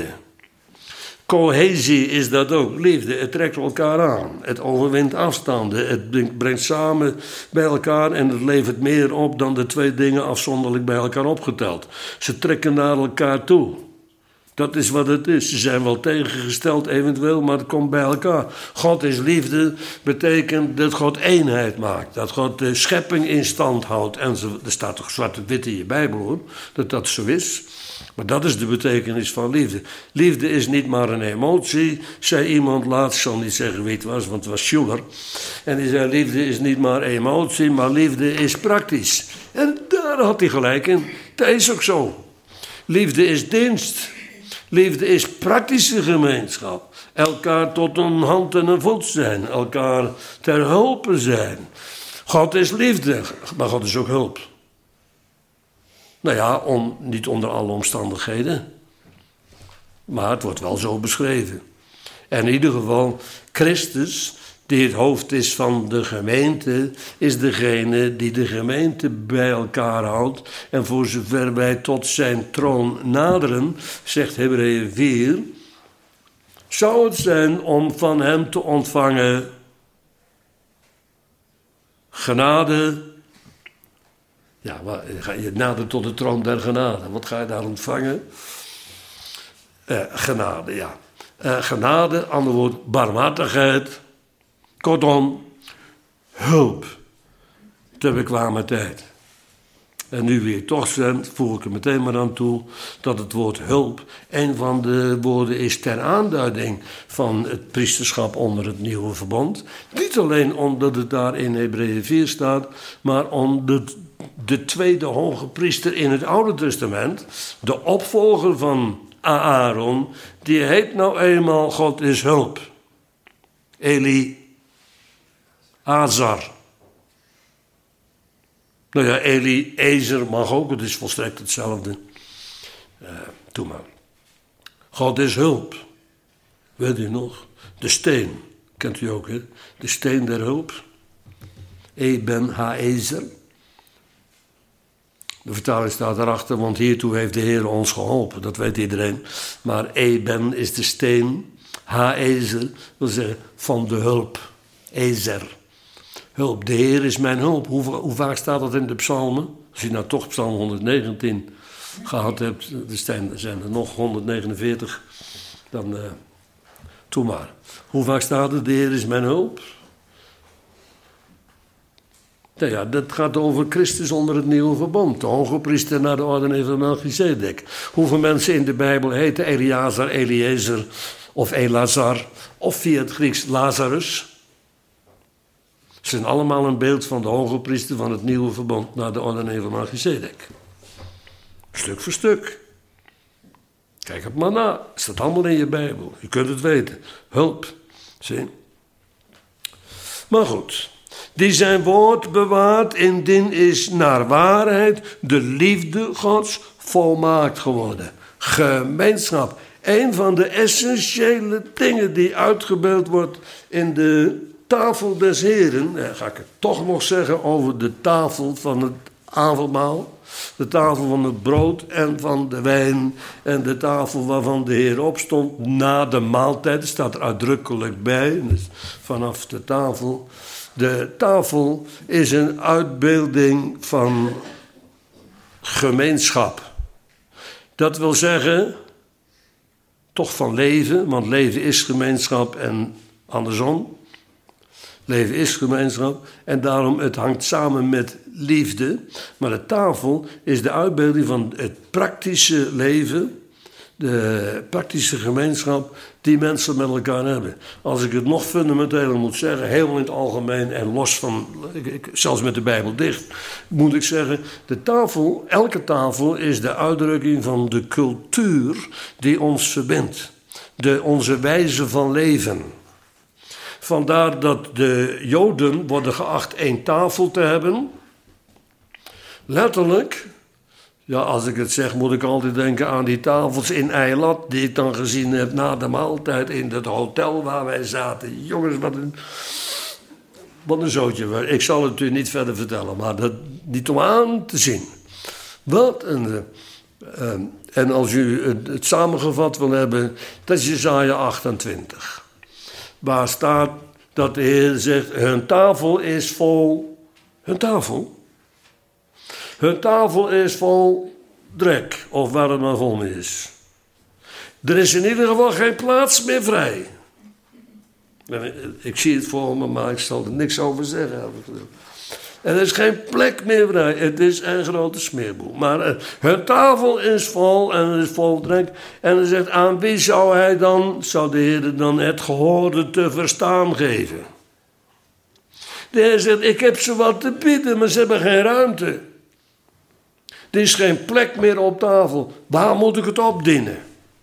Cohesie is dat ook, liefde. Het trekt elkaar aan. Het overwint afstanden. Het brengt samen bij elkaar en het levert meer op dan de 2 dingen afzonderlijk bij elkaar opgeteld. Ze trekken naar elkaar toe. Dat is wat het is. Ze zijn wel tegengesteld eventueel, maar het komt bij elkaar. God is liefde, betekent dat God eenheid maakt. Dat God de schepping in stand houdt. En er staat toch zwart op wit in je Bijbel, hoor, dat zo is. Maar dat is de betekenis van liefde. Liefde is niet maar een emotie, zei iemand laatst, ik zal niet zeggen wie het was, want het was Schuller. En die zei, liefde is niet maar emotie, maar liefde is praktisch. En daar had hij gelijk in. Dat is ook zo. Liefde is dienst. Liefde is praktische gemeenschap. Elkaar tot een hand en een voet zijn. Elkaar ter hulpe zijn. God is liefde, maar God is ook hulp. Nou ja, niet onder alle omstandigheden. Maar het wordt wel zo beschreven. En in ieder geval, Christus, die het hoofd is van de gemeente, is degene die de gemeente bij elkaar houdt. En voor zover wij tot zijn troon naderen, zegt Hebreeën 4, zou het zijn om van hem te ontvangen genade. Ja, je nadert tot de troon der genade. Wat ga je daar ontvangen? Genade, ja. Genade, ander woord, barmhartigheid. Kortom, hulp. Te bekwame tijd. En nu weer toch zendt, voeg ik er meteen maar aan toe, dat het woord hulp een van de woorden is ter aanduiding van het priesterschap onder het nieuwe verbond. Niet alleen omdat het daar in Hebreeën 4 staat, maar omdat de tweede hoge priester in het Oude Testament, de opvolger van Aaron, die heet nou eenmaal God is hulp. Eleazar. Nou ja, Eliezer mag ook, het is volstrekt hetzelfde. Doe maar. God is hulp. Weet u nog? De steen, kent u ook, hè? De steen der hulp. Ben Haezer. De vertaling staat erachter, want hiertoe heeft de Heer ons geholpen. Dat weet iedereen. Maar Ben is de steen. Haezer wil zeggen van de hulp. Ezer. Hulp. De Heer is mijn hulp. Hoe vaak staat dat in de psalmen? Als je nou toch psalm 119 gehad hebt, er zijn er nog 149, dan doe maar. Hoe vaak staat het? De Heer is mijn hulp. Nou ja, dat gaat over Christus onder het nieuwe verbond. De hoge priester naar de orde van Melchizedek. Hoeveel mensen in de Bijbel heten Eleazar, Eliezer of Elazar, of via het Grieks Lazarus? Ze zijn allemaal een beeld van de hoge priester van het nieuwe verbond naar de orde van Melchizedek. Stuk voor stuk. Kijk het maar na. Het staat allemaal in je Bijbel. Je kunt het weten. Hulp. Zie. Maar goed. Die zijn woord bewaart, indien is naar waarheid de liefde Gods volmaakt geworden. gemeenschap. Een van de essentiële dingen die uitgebeeld wordt in de tafel des Heren, ga ik het toch nog zeggen over de tafel van het avondmaal, de tafel van het brood en van de wijn en de tafel waarvan de Heer opstond na de maaltijd. Dat staat er uitdrukkelijk bij, dus vanaf de tafel. De tafel is een uitbeelding van gemeenschap. Dat wil zeggen, toch van leven, want leven is gemeenschap en andersom. Leven is gemeenschap en daarom het hangt samen met liefde. Maar de tafel is de uitbeelding van het praktische leven, de praktische gemeenschap die mensen met elkaar hebben. Als ik het nog fundamenteler moet zeggen, helemaal in het algemeen en los van, zelfs met de Bijbel dicht, moet ik zeggen, de tafel, elke tafel is de uitdrukking van de cultuur die ons verbindt. Onze wijze van leven. Vandaar dat de Joden worden geacht één tafel te hebben. Letterlijk, ja, als ik het zeg moet ik altijd denken aan die tafels in Eilat die ik dan gezien heb na de maaltijd in het hotel waar wij zaten. Jongens, wat een zootje. Ik zal het natuurlijk niet verder vertellen, maar dat niet om aan te zien. Wat een... en als u het samengevat wil hebben, dat is Jesaja 28. Waar staat dat de Heer zegt, hun tafel is vol... Hun tafel? Hun tafel is vol drek, of waar het maar vol mee is. Er is in ieder geval geen plaats meer vrij. Ik zie het voor me, maar ik zal er niks over zeggen. En er is geen plek meer vrij. Het is een grote smeerboel. Maar hun tafel is vol en het is vol drek. En hij zegt, aan wie zou de Heer dan het gehoorde te verstaan geven? De Heer zegt, ik heb ze wat te bieden, maar ze hebben geen ruimte. Er is geen plek meer op tafel. Waar moet ik het opdienen?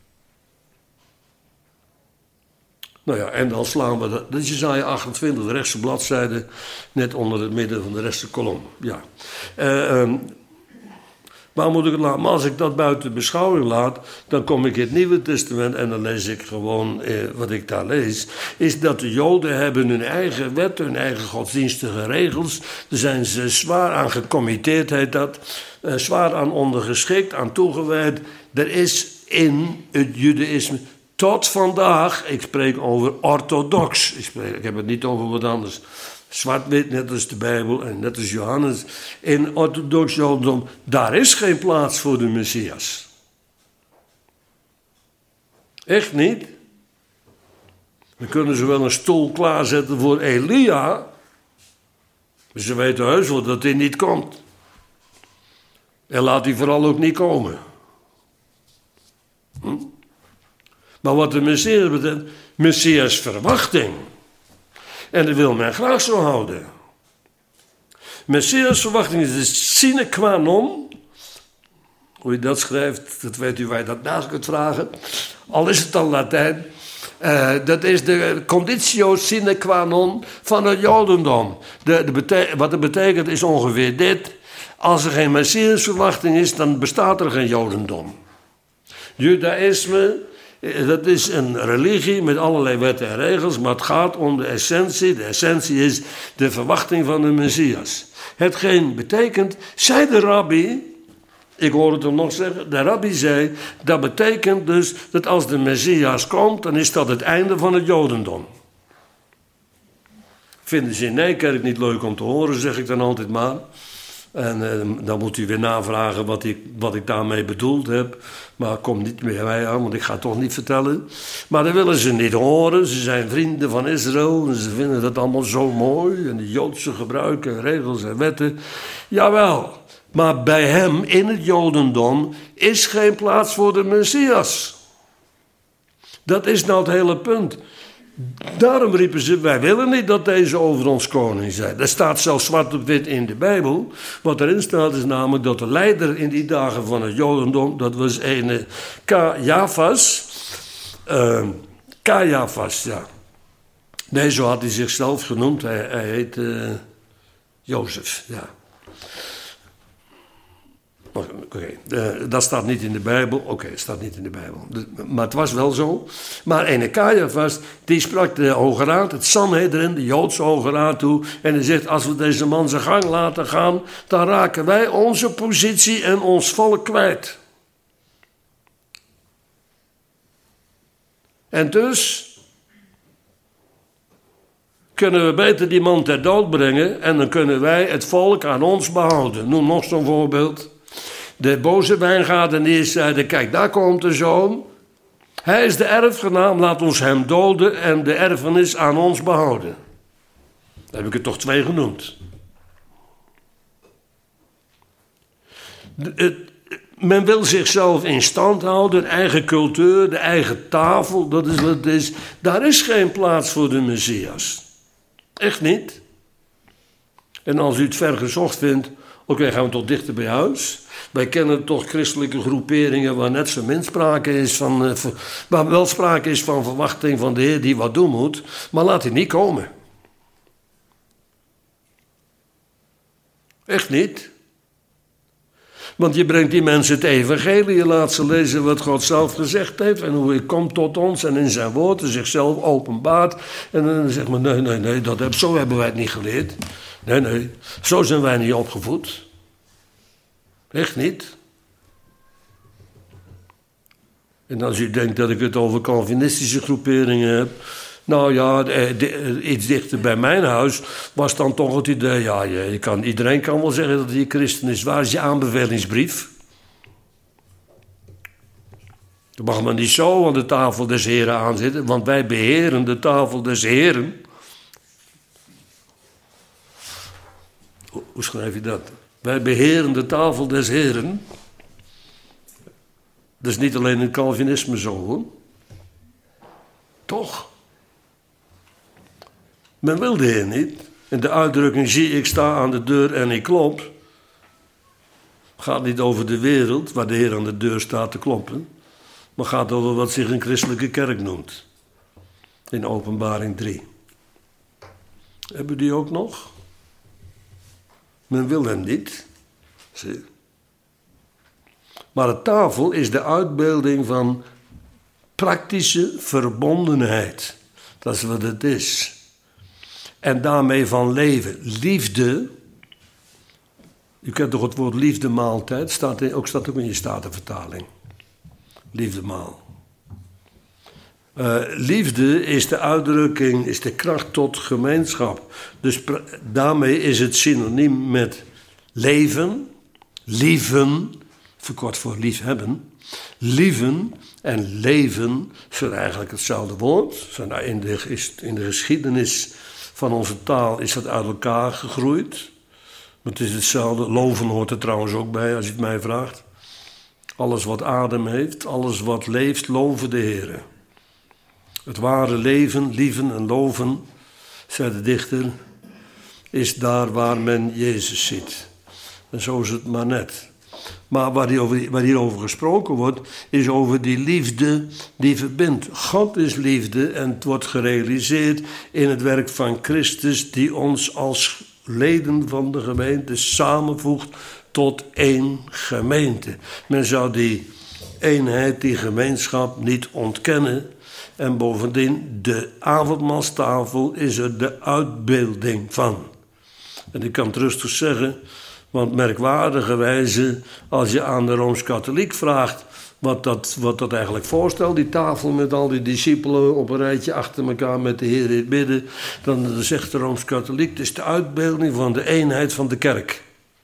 Nou ja, en dan slaan we dat is Jesaja 28, de rechtse bladzijde, net onder het midden van de rechtse kolom. Ja. Waar moet ik het laten? Maar als ik dat buiten beschouwing laat, dan kom ik in het Nieuwe Testament en dan lees ik gewoon wat ik daar lees. Is dat de Joden hebben hun eigen wet, hun eigen godsdienstige regels. Daar zijn ze zwaar aan gecommitteerd, heet dat. Zwaar aan ondergeschikt, aan toegewijd. Er is in het Judaïsme tot vandaag, ik spreek over orthodox. Ik heb het niet over wat anders. Zwart-wit, net als de Bijbel en net als Johannes. In orthodox Jodendom, daar is geen plaats voor de Messias. Echt niet. Dan kunnen ze wel een stoel klaarzetten voor Elia. Maar ze weten heus wel dat hij niet komt. En laat hij vooral ook niet komen. Maar wat de Messias betreft, Messias verwachting. En dat wil men graag zo houden. Messias verwachting is de sine qua non. Hoe je dat schrijft, dat weet u waar je dat naast kunt vragen. Al is het al Latijn. Dat is de conditio sine qua non van het Jodendom. Wat het betekent is ongeveer dit. Als er geen Messias verwachting is, dan bestaat er geen Jodendom. Judaïsme, dat is een religie met allerlei wetten en regels, maar het gaat om de essentie. De essentie is de verwachting van de Messias. Hetgeen betekent, zei de rabbi, ik hoor het hem nog zeggen, de rabbi zei, dat betekent dus dat als de Messias komt, dan is dat het einde van het Jodendom. Vinden ze in Nijkerk niet leuk om te horen, zeg ik dan altijd maar. En dan moet u weer navragen wat ik daarmee bedoeld heb. Maar kom niet meer bij aan, want ik ga het toch niet vertellen. Maar dat willen ze niet horen. Ze zijn vrienden van Israël en ze vinden dat allemaal zo mooi. En de Joodse gebruiken, regels en wetten. Jawel, maar bij hem in het Jodendom is geen plaats voor de Messias. Dat is nou het hele punt. Daarom riepen ze, wij willen niet dat deze over ons koning zijn. Dat staat zelfs zwart op wit in de Bijbel. Wat erin staat is namelijk dat de leider in die dagen van het Jodendom, dat was een Caiaphas. Caiaphas, ja. Nee, zo had hij zichzelf genoemd. Hij heet Jozef, ja. Dat staat niet in de Bijbel. Oké, staat niet in de Bijbel. Maar het was wel zo. Maar ene Caiaphas, die sprak de Hoge Raad, het Sanhedrin, de Joodse Hoge Raad toe. En hij zegt, als we deze man zijn gang laten gaan, dan raken wij onze positie en ons volk kwijt. En dus kunnen we beter die man ter dood brengen en dan kunnen wij het volk aan ons behouden. Noem nog zo'n voorbeeld. De boze wijngaardeniers zeiden, kijk, daar komt de zoon. Hij is de erfgenaam, laat ons hem doden en de erfenis aan ons behouden. Dan heb ik er toch 2 genoemd. Men wil zichzelf in stand houden, de eigen cultuur, de eigen tafel, dat is wat het is. Daar is geen plaats voor de Messias. Echt niet. En als u het ver gezocht vindt, oké, gaan we toch dichter bij huis. Wij kennen toch christelijke groeperingen waar net zo min sprake is van, waar wel sprake is van verwachting van de Heer die wat doen moet, maar laat hij niet komen. Echt niet. Want je brengt die mensen het evangelie, je laat ze lezen wat God zelf gezegd heeft en hoe hij komt tot ons en in zijn woorden zichzelf openbaart. En dan zegt men, nee, zo hebben wij het niet geleerd. Nee, zo zijn wij niet opgevoed. Echt niet. En als u denkt dat ik het over Calvinistische groeperingen heb, nou ja, iets dichter bij mijn huis was dan toch het idee, ja, iedereen kan wel zeggen dat hij christen is. Waar is je aanbevelingsbrief? Dan mag men niet zo aan de tafel des Heren aanzitten, want wij beheren de tafel des Heren. Hoe schrijf je dat? Wij beheren de tafel des Heren. Dat is niet alleen in Calvinisme zo, hoor. Toch? Men wil de Heer niet. En de uitdrukking, zie ik sta aan de deur en ik klop, gaat niet over de wereld waar de Heer aan de deur staat te kloppen, maar gaat over wat zich een christelijke kerk noemt. In Openbaring 3. Hebben die ook nog? Men wil hem niet. Zie. Maar de tafel is de uitbeelding van praktische verbondenheid. Dat is wat het is. En daarmee van leven. Liefde. U kent toch het woord liefdemaaltijd? Staat ook in je Statenvertaling. Liefdemaal. Liefde is de uitdrukking, is de kracht tot gemeenschap. Dus daarmee is het synoniem met leven, lieven, verkort voor liefhebben. Lieven en leven zijn eigenlijk hetzelfde woord. In de geschiedenis van onze taal is dat uit elkaar gegroeid. Maar het is hetzelfde. Loven hoort er trouwens ook bij, als je het mij vraagt. Alles wat adem heeft, alles wat leeft, loven de Heere. Het ware leven, lieven en loven, zei de dichter, is daar waar men Jezus ziet. En zo is het maar net. Maar waar hierover gesproken wordt, is over die liefde die verbindt. God is liefde en het wordt gerealiseerd in het werk van Christus, die ons als leden van de gemeente samenvoegt tot één gemeente. Men zou die eenheid, die gemeenschap niet ontkennen. En bovendien, de avondmaalstafel is er de uitbeelding van. En ik kan het rustig zeggen, want merkwaardigerwijze, als je aan de Rooms-Katholiek vraagt wat dat eigenlijk voorstelt, die tafel met al die discipelen op een rijtje achter elkaar met de Heer in het midden, dan zegt de Rooms-Katholiek, het is de uitbeelding van de eenheid van de kerk.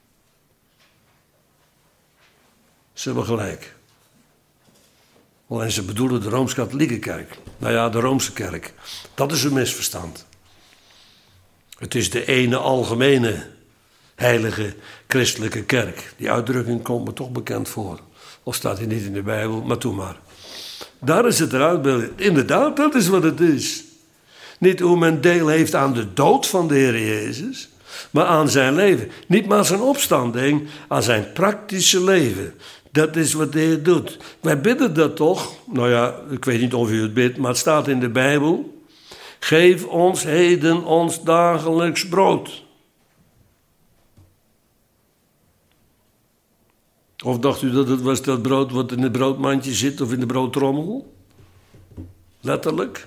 Ze hebben gelijk. Alleen ze bedoelen de Rooms-Katholieke kerk. Nou ja, de Roomse kerk. Dat is een misverstand. Het is de ene algemene heilige christelijke kerk. Die uitdrukking komt me toch bekend voor. Of staat hij niet in de Bijbel, maar doe maar. Daar is het eruit. Inderdaad, dat is wat het is. Niet hoe men deel heeft aan de dood van de Heer Jezus, maar aan zijn leven. Niet maar zijn opstanding, aan zijn praktische leven. Dat is wat de Heer doet. Wij bidden dat toch? Nou ja, ik weet niet of u het bidt, maar het staat in de Bijbel. Geef ons heden ons dagelijks brood. Of dacht u dat het was dat brood wat in het broodmandje zit of in de broodtrommel? Letterlijk.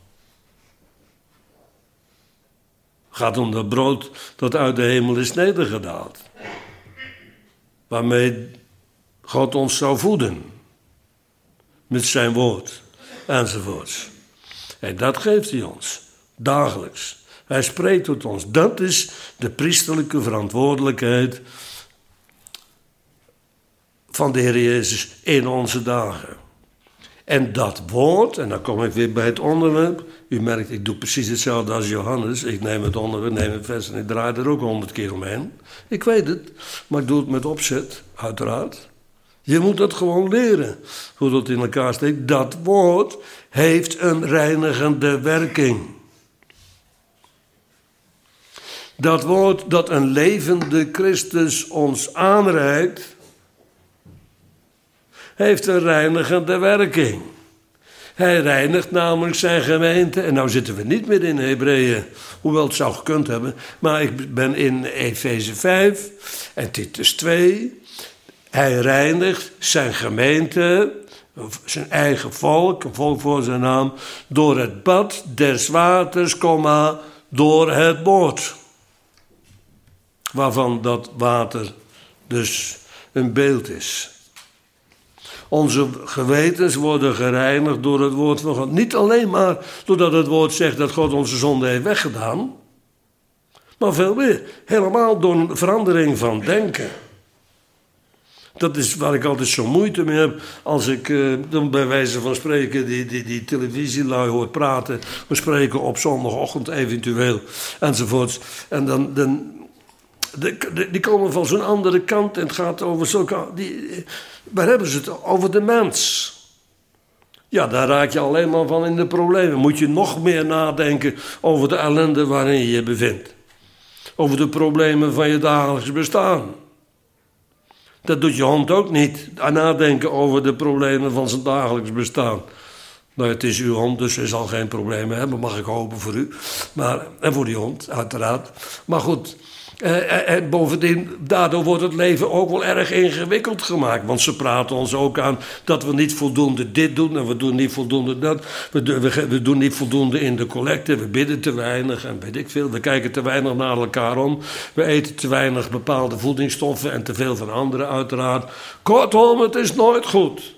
Het gaat om dat brood dat uit de hemel is nedergedaald. Waarmee God ons zou voeden. Met zijn woord. Enzovoorts. En dat geeft hij ons. Dagelijks. Hij spreekt tot ons. Dat is de priesterlijke verantwoordelijkheid van de Heer Jezus in onze dagen. En dat woord, en dan kom ik weer bij het onderwerp. U merkt, ik doe precies hetzelfde als Johannes. Ik neem het onderwerp, neem het vers en ik draai er ook 100 keer omheen. Ik weet het, maar ik doe het met opzet, uiteraard. Je moet dat gewoon leren, hoe dat in elkaar steekt. Dat woord heeft een reinigende werking. Dat woord dat een levende Christus ons aanreikt, heeft een reinigende werking. Hij reinigt namelijk zijn gemeente. En nou zitten we niet meer in Hebreeën, hoewel het zou gekund hebben. Maar ik ben in Efeze 5 en Titus 2. Hij reinigt zijn gemeente, zijn eigen volk, een volk voor zijn naam, door het bad des waters, door het woord. Waarvan dat water dus een beeld is. Onze gewetens worden gereinigd door het woord van God. Niet alleen maar doordat het woord zegt dat God onze zonde heeft weggedaan. Maar veel meer. Helemaal door een verandering van denken. Dat is waar ik altijd zo moeite mee heb. Als ik dan bij wijze van spreken die televisielui hoor praten. We spreken op zondagochtend eventueel. Enzovoorts. En dan die komen van zo'n andere kant. En het gaat over zulke... Waar hebben ze het? Over de mens. Ja, daar raak je alleen maar van in de problemen. Moet je nog meer nadenken over de ellende waarin je je bevindt. Over de problemen van je dagelijks bestaan. Dat doet je hond ook niet. Nadenken over de problemen van zijn dagelijks bestaan. Nou, het is uw hond, dus hij zal geen problemen hebben. Mag ik hopen voor u. En voor die hond, uiteraard. Maar goed... En bovendien, daardoor wordt het leven ook wel erg ingewikkeld gemaakt. Want ze praten ons ook aan dat we niet voldoende dit doen en we doen niet voldoende dat. We doen niet voldoende in de collecte, we bidden te weinig en weet ik veel. We kijken te weinig naar elkaar om. We eten te weinig bepaalde voedingsstoffen en te veel van anderen uiteraard. Kortom, het is nooit goed.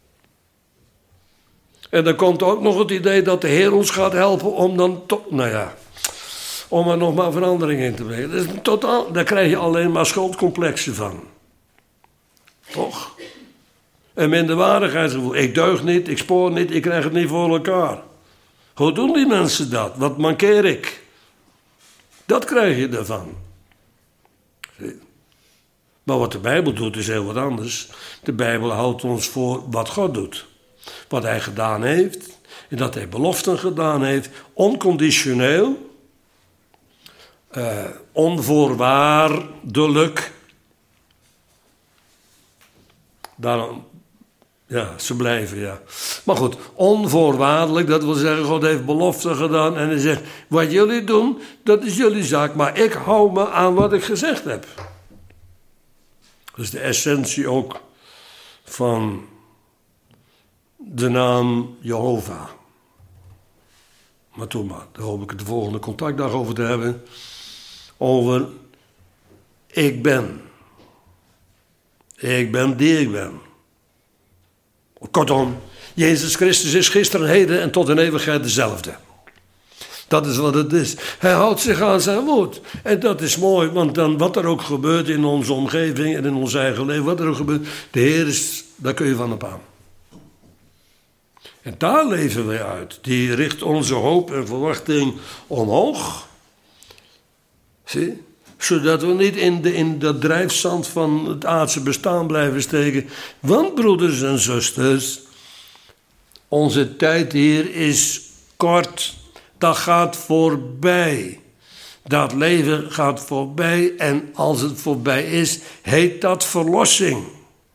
En dan komt ook nog het idee dat de Heer ons gaat helpen om dan toch, om er nog maar verandering in te brengen. Dat is totaal, daar krijg je alleen maar schuldcomplexen van. Toch? Een minderwaardigheidsgevoel. Ik deug niet, ik spoor niet, ik krijg het niet voor elkaar. Hoe doen die mensen dat? Wat mankeer ik? Dat krijg je ervan. Maar wat de Bijbel doet is heel wat anders. De Bijbel houdt ons voor wat God doet. Wat hij gedaan heeft. En dat hij beloften gedaan heeft. Onconditioneel. Onvoorwaardelijk. Daarom, ze blijven, ja. Maar goed, onvoorwaardelijk, dat wil zeggen, God heeft beloften gedaan en hij zegt, wat jullie doen, dat is jullie zaak, maar ik hou me aan wat ik gezegd heb. Dat is de essentie ook van de naam Jehovah. Maar toen maar, daar hoop ik het de volgende contactdag over te hebben. Over ik ben. Ik ben die ik ben. Kortom, Jezus Christus is gisteren, heden en tot in eeuwigheid dezelfde. Dat is wat het is. Hij houdt zich aan zijn woord. En dat is mooi, want dan wat er ook gebeurt in onze omgeving en in ons eigen leven, wat er ook gebeurt, de Heer is, daar kun je van op aan. En daar leven wij uit. Die richt onze hoop en verwachting omhoog. Zie? Zodat we niet in dat drijfzand van het aardse bestaan blijven steken. Want, broeders en zusters, onze tijd hier is kort. Dat gaat voorbij. Dat leven gaat voorbij. En als het voorbij is, heet dat verlossing.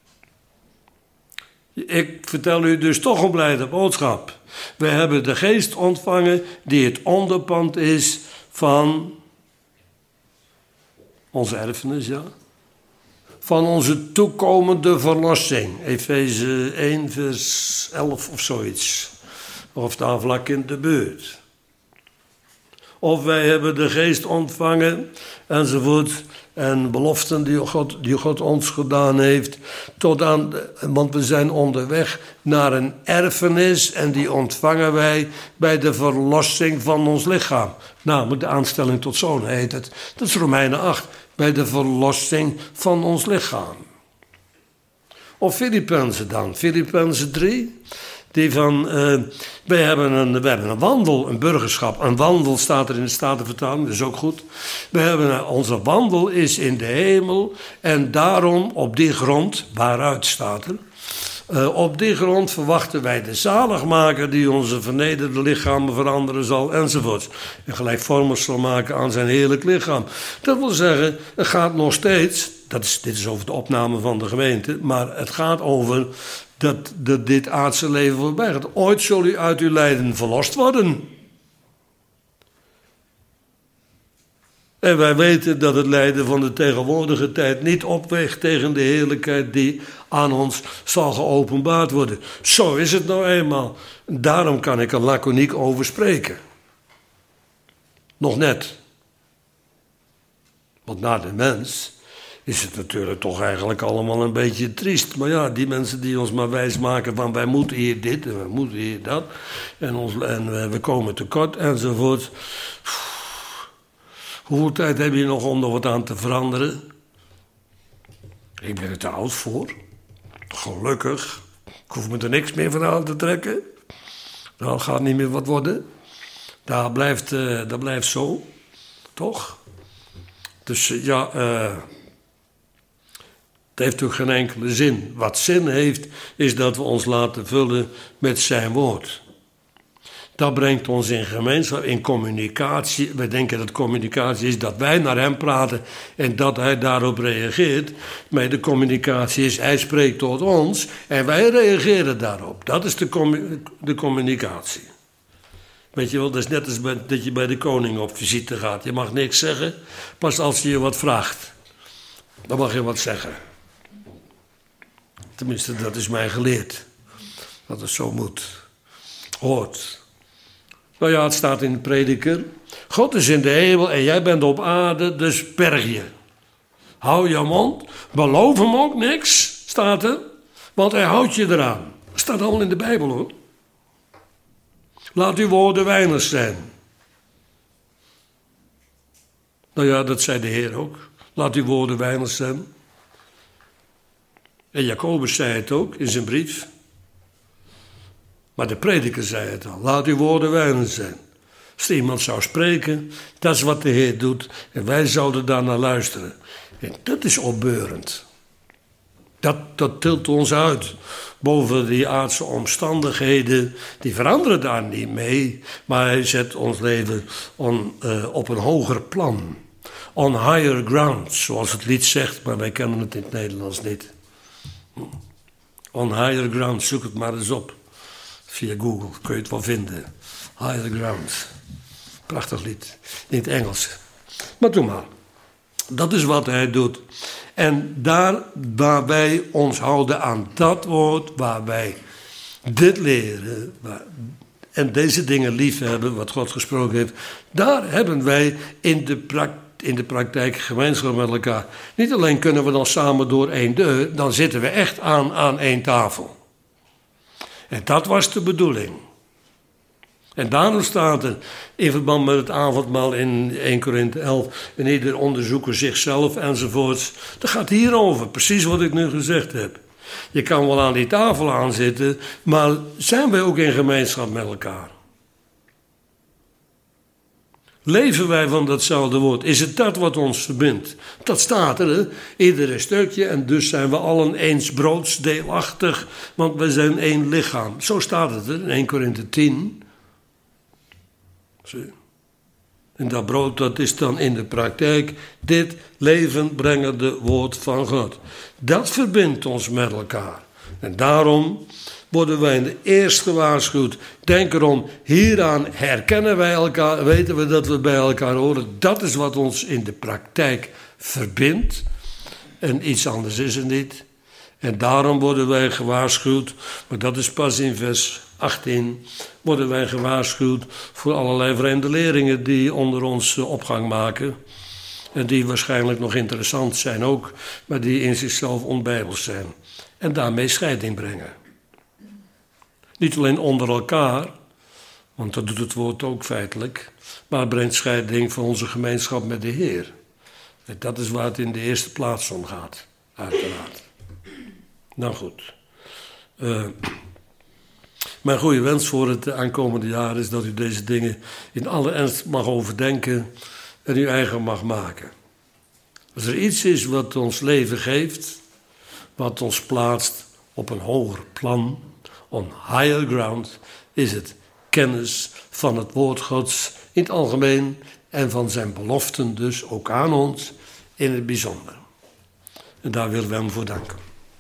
Ik vertel u dus toch een blijde boodschap. We hebben de geest ontvangen die het onderpand is van onze erfenis, ja. van onze toekomende verlossing. Efeze 1 vers 11 of zoiets. Of daar vlak in de buurt. Of wij hebben de geest ontvangen, enzovoort. En beloften die God ons gedaan heeft. Want we zijn onderweg naar een erfenis. En die ontvangen wij bij de verlossing van ons lichaam. Namelijk de aanstelling tot zoon heet het. Dat is Romeinen 8. Bij de verlossing van ons lichaam. Of Filippenzen dan. Filippenzen 3. We hebben een wandel, een burgerschap. Een wandel staat er in de Statenvertaling, dat is ook goed. Onze wandel is in de hemel. En daarom op die grond, waaruit staat er? Op die grond verwachten wij de zaligmaker die onze vernederde lichamen veranderen zal, enzovoort. En gelijkvormig zal maken aan zijn heerlijk lichaam. Dat wil zeggen, het gaat nog steeds, dit is over de opname van de gemeente, maar het gaat over dat dit aardse leven voorbij gaat. Ooit zul u uit uw lijden verlost worden. En wij weten dat het lijden van de tegenwoordige tijd niet opweegt tegen de heerlijkheid die aan ons zal geopenbaard worden. Zo is het nou eenmaal. Daarom kan ik er laconiek over spreken. Nog net. Want na de mens is het natuurlijk toch eigenlijk allemaal een beetje triest. Maar ja, die mensen die ons maar wijsmaken van wij moeten hier dit en we moeten hier dat. En we komen tekort enzovoort. Hoeveel tijd heb je nog om er wat aan te veranderen? Ik ben er te oud voor. Gelukkig. Ik hoef me er niks meer van aan te trekken. Dat gaat niet meer wat worden. Dat blijft zo. Toch? Dus ja, het heeft ook geen enkele zin. Wat zin heeft, is dat we ons laten vullen met zijn woord. Dat brengt ons in gemeenschap, in communicatie. We denken dat communicatie is dat wij naar hem praten en dat hij daarop reageert. Maar de communicatie is, hij spreekt tot ons en wij reageren daarop. Dat is de communicatie. Weet je wel, dat is net als dat je bij de koning op visite gaat. Je mag niks zeggen, pas als hij je wat vraagt. Dan mag je wat zeggen. Tenminste, dat is mij geleerd. Dat het zo moet. Hoort. Nou ja, het staat in de prediker. God is in de hemel en jij bent op aarde, dus berg je. Hou je mond. Beloof hem ook niks, staat er. Want hij houdt je eraan. Dat staat allemaal in de Bijbel hoor. Laat uw woorden weinig zijn. Nou ja, dat zei de Heer ook. Laat uw woorden weinig zijn. En Jacobus zei het ook in zijn brief. Maar de prediker zei het al. Laat uw woorden weinig zijn. Als er iemand zou spreken, dat is wat de Heer doet. En wij zouden daar naar luisteren. En dat is opbeurend. Dat tilt ons uit. Boven die aardse omstandigheden. Die veranderen daar niet mee. Maar hij zet ons leven op een hoger plan. On higher ground, zoals het lied zegt. Maar wij kennen het in het Nederlands niet. On higher ground, zoek het maar eens op. Via Google kun je het wel vinden. Higher ground. Prachtig lied. In het Engels. Maar doe maar. Dat is wat hij doet. En daar waar wij ons houden aan dat woord, waar wij dit leren en deze dingen lief hebben, wat God gesproken heeft, daar hebben wij in de praktijk gemeenschap met elkaar. Niet alleen kunnen we dan samen door één deur, dan zitten we echt aan één tafel. En dat was de bedoeling. En daarom staat er in verband met het avondmaal in 1 Korinthe 11... en ieder onderzoeker zichzelf enzovoorts. Dat gaat hierover, precies wat ik nu gezegd heb. Je kan wel aan die tafel aanzitten, maar zijn wij ook in gemeenschap met elkaar? Leven wij van datzelfde woord? Is het dat wat ons verbindt? Dat staat er, hè? Iedere stukje. En dus zijn we allen eens broodsdeelachtig, want we zijn één lichaam. Zo staat het er in 1 Korinthe 10. Zie. En dat brood, dat is dan in de praktijk dit levenbrengende woord van God. Dat verbindt ons met elkaar. En daarom worden wij in de eerst gewaarschuwd. Denk erom, hieraan herkennen wij elkaar, weten we dat we bij elkaar horen. Dat is wat ons in de praktijk verbindt. En iets anders is het niet. En daarom worden wij gewaarschuwd, maar dat is pas in vers 18, worden wij gewaarschuwd voor allerlei vreemde leerlingen die onder ons opgang maken. En die waarschijnlijk nog interessant zijn ook, maar die in zichzelf onbijbels zijn. En daarmee scheiding brengen. Niet alleen onder elkaar, want dat doet het woord ook feitelijk, maar het brengt scheiding van onze gemeenschap met de Heer. En dat is waar het in de eerste plaats om gaat, uiteraard. Nou goed. Mijn goede wens voor het aankomende jaar is dat u deze dingen in alle ernst mag overdenken en uw eigen mag maken. Als er iets is wat ons leven geeft, wat ons plaatst op een hoger plan, on higher ground, is het kennis van het woord Gods in het algemeen en van zijn beloften dus ook aan ons in het bijzonder. En daar willen we hem voor danken.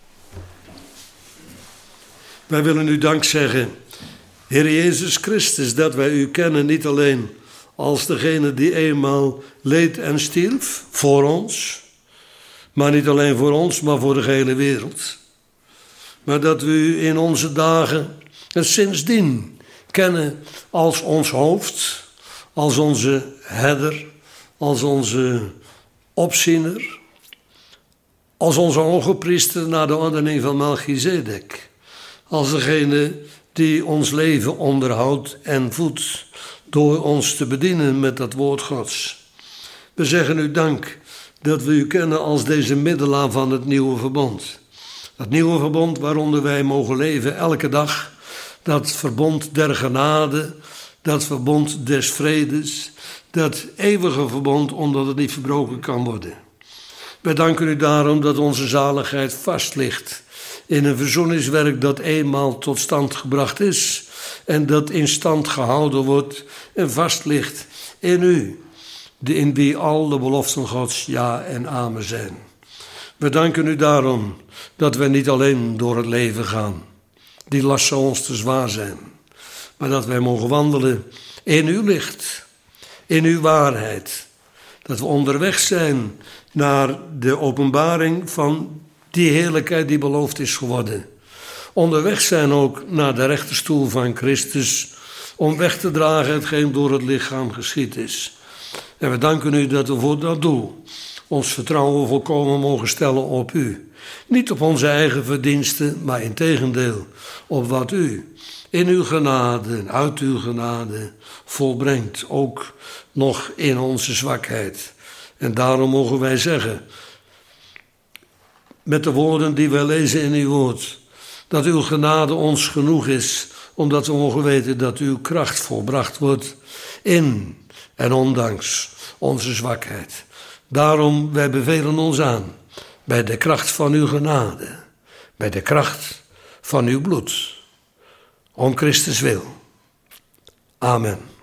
Wij willen u dank zeggen, Heer Jezus Christus, dat wij u kennen niet alleen als degene die eenmaal leed en stierf voor ons, maar niet alleen voor ons, maar voor de gehele wereld. Maar dat we u in onze dagen en sindsdien kennen als ons hoofd, als onze herder, als onze opziener, als onze hogepriester naar de ordening van Melchizedek, als degene die ons leven onderhoudt en voedt door ons te bedienen met dat woord Gods. We zeggen u dank dat we u kennen als deze middelaar van het nieuwe verbond. Dat nieuwe verbond waaronder wij mogen leven elke dag, dat verbond der genade, dat verbond des vredes, dat eeuwige verbond omdat het niet verbroken kan worden. Wij danken u daarom dat onze zaligheid vast ligt in een verzoeningswerk dat eenmaal tot stand gebracht is en dat in stand gehouden wordt en vast ligt in u, in wie al de beloften Gods ja en amen zijn. We danken u daarom dat wij niet alleen door het leven gaan, die last zou ons te zwaar zijn, maar dat wij mogen wandelen in uw licht, in uw waarheid, dat we onderweg zijn naar de openbaring van die heerlijkheid die beloofd is geworden. Onderweg zijn ook naar de rechterstoel van Christus, om weg te dragen hetgeen door het lichaam geschied is. En we danken u dat we voor dat doel ons vertrouwen volkomen mogen stellen op u. Niet op onze eigen verdiensten, maar integendeel op wat u in uw genade en uit uw genade volbrengt, ook nog in onze zwakheid. En daarom mogen wij zeggen, met de woorden die wij lezen in uw woord, dat uw genade ons genoeg is, omdat we mogen weten dat uw kracht volbracht wordt in en ondanks onze zwakheid. Daarom, wij bevelen ons aan bij de kracht van uw genade, bij de kracht van uw bloed, om Christus wil. Amen.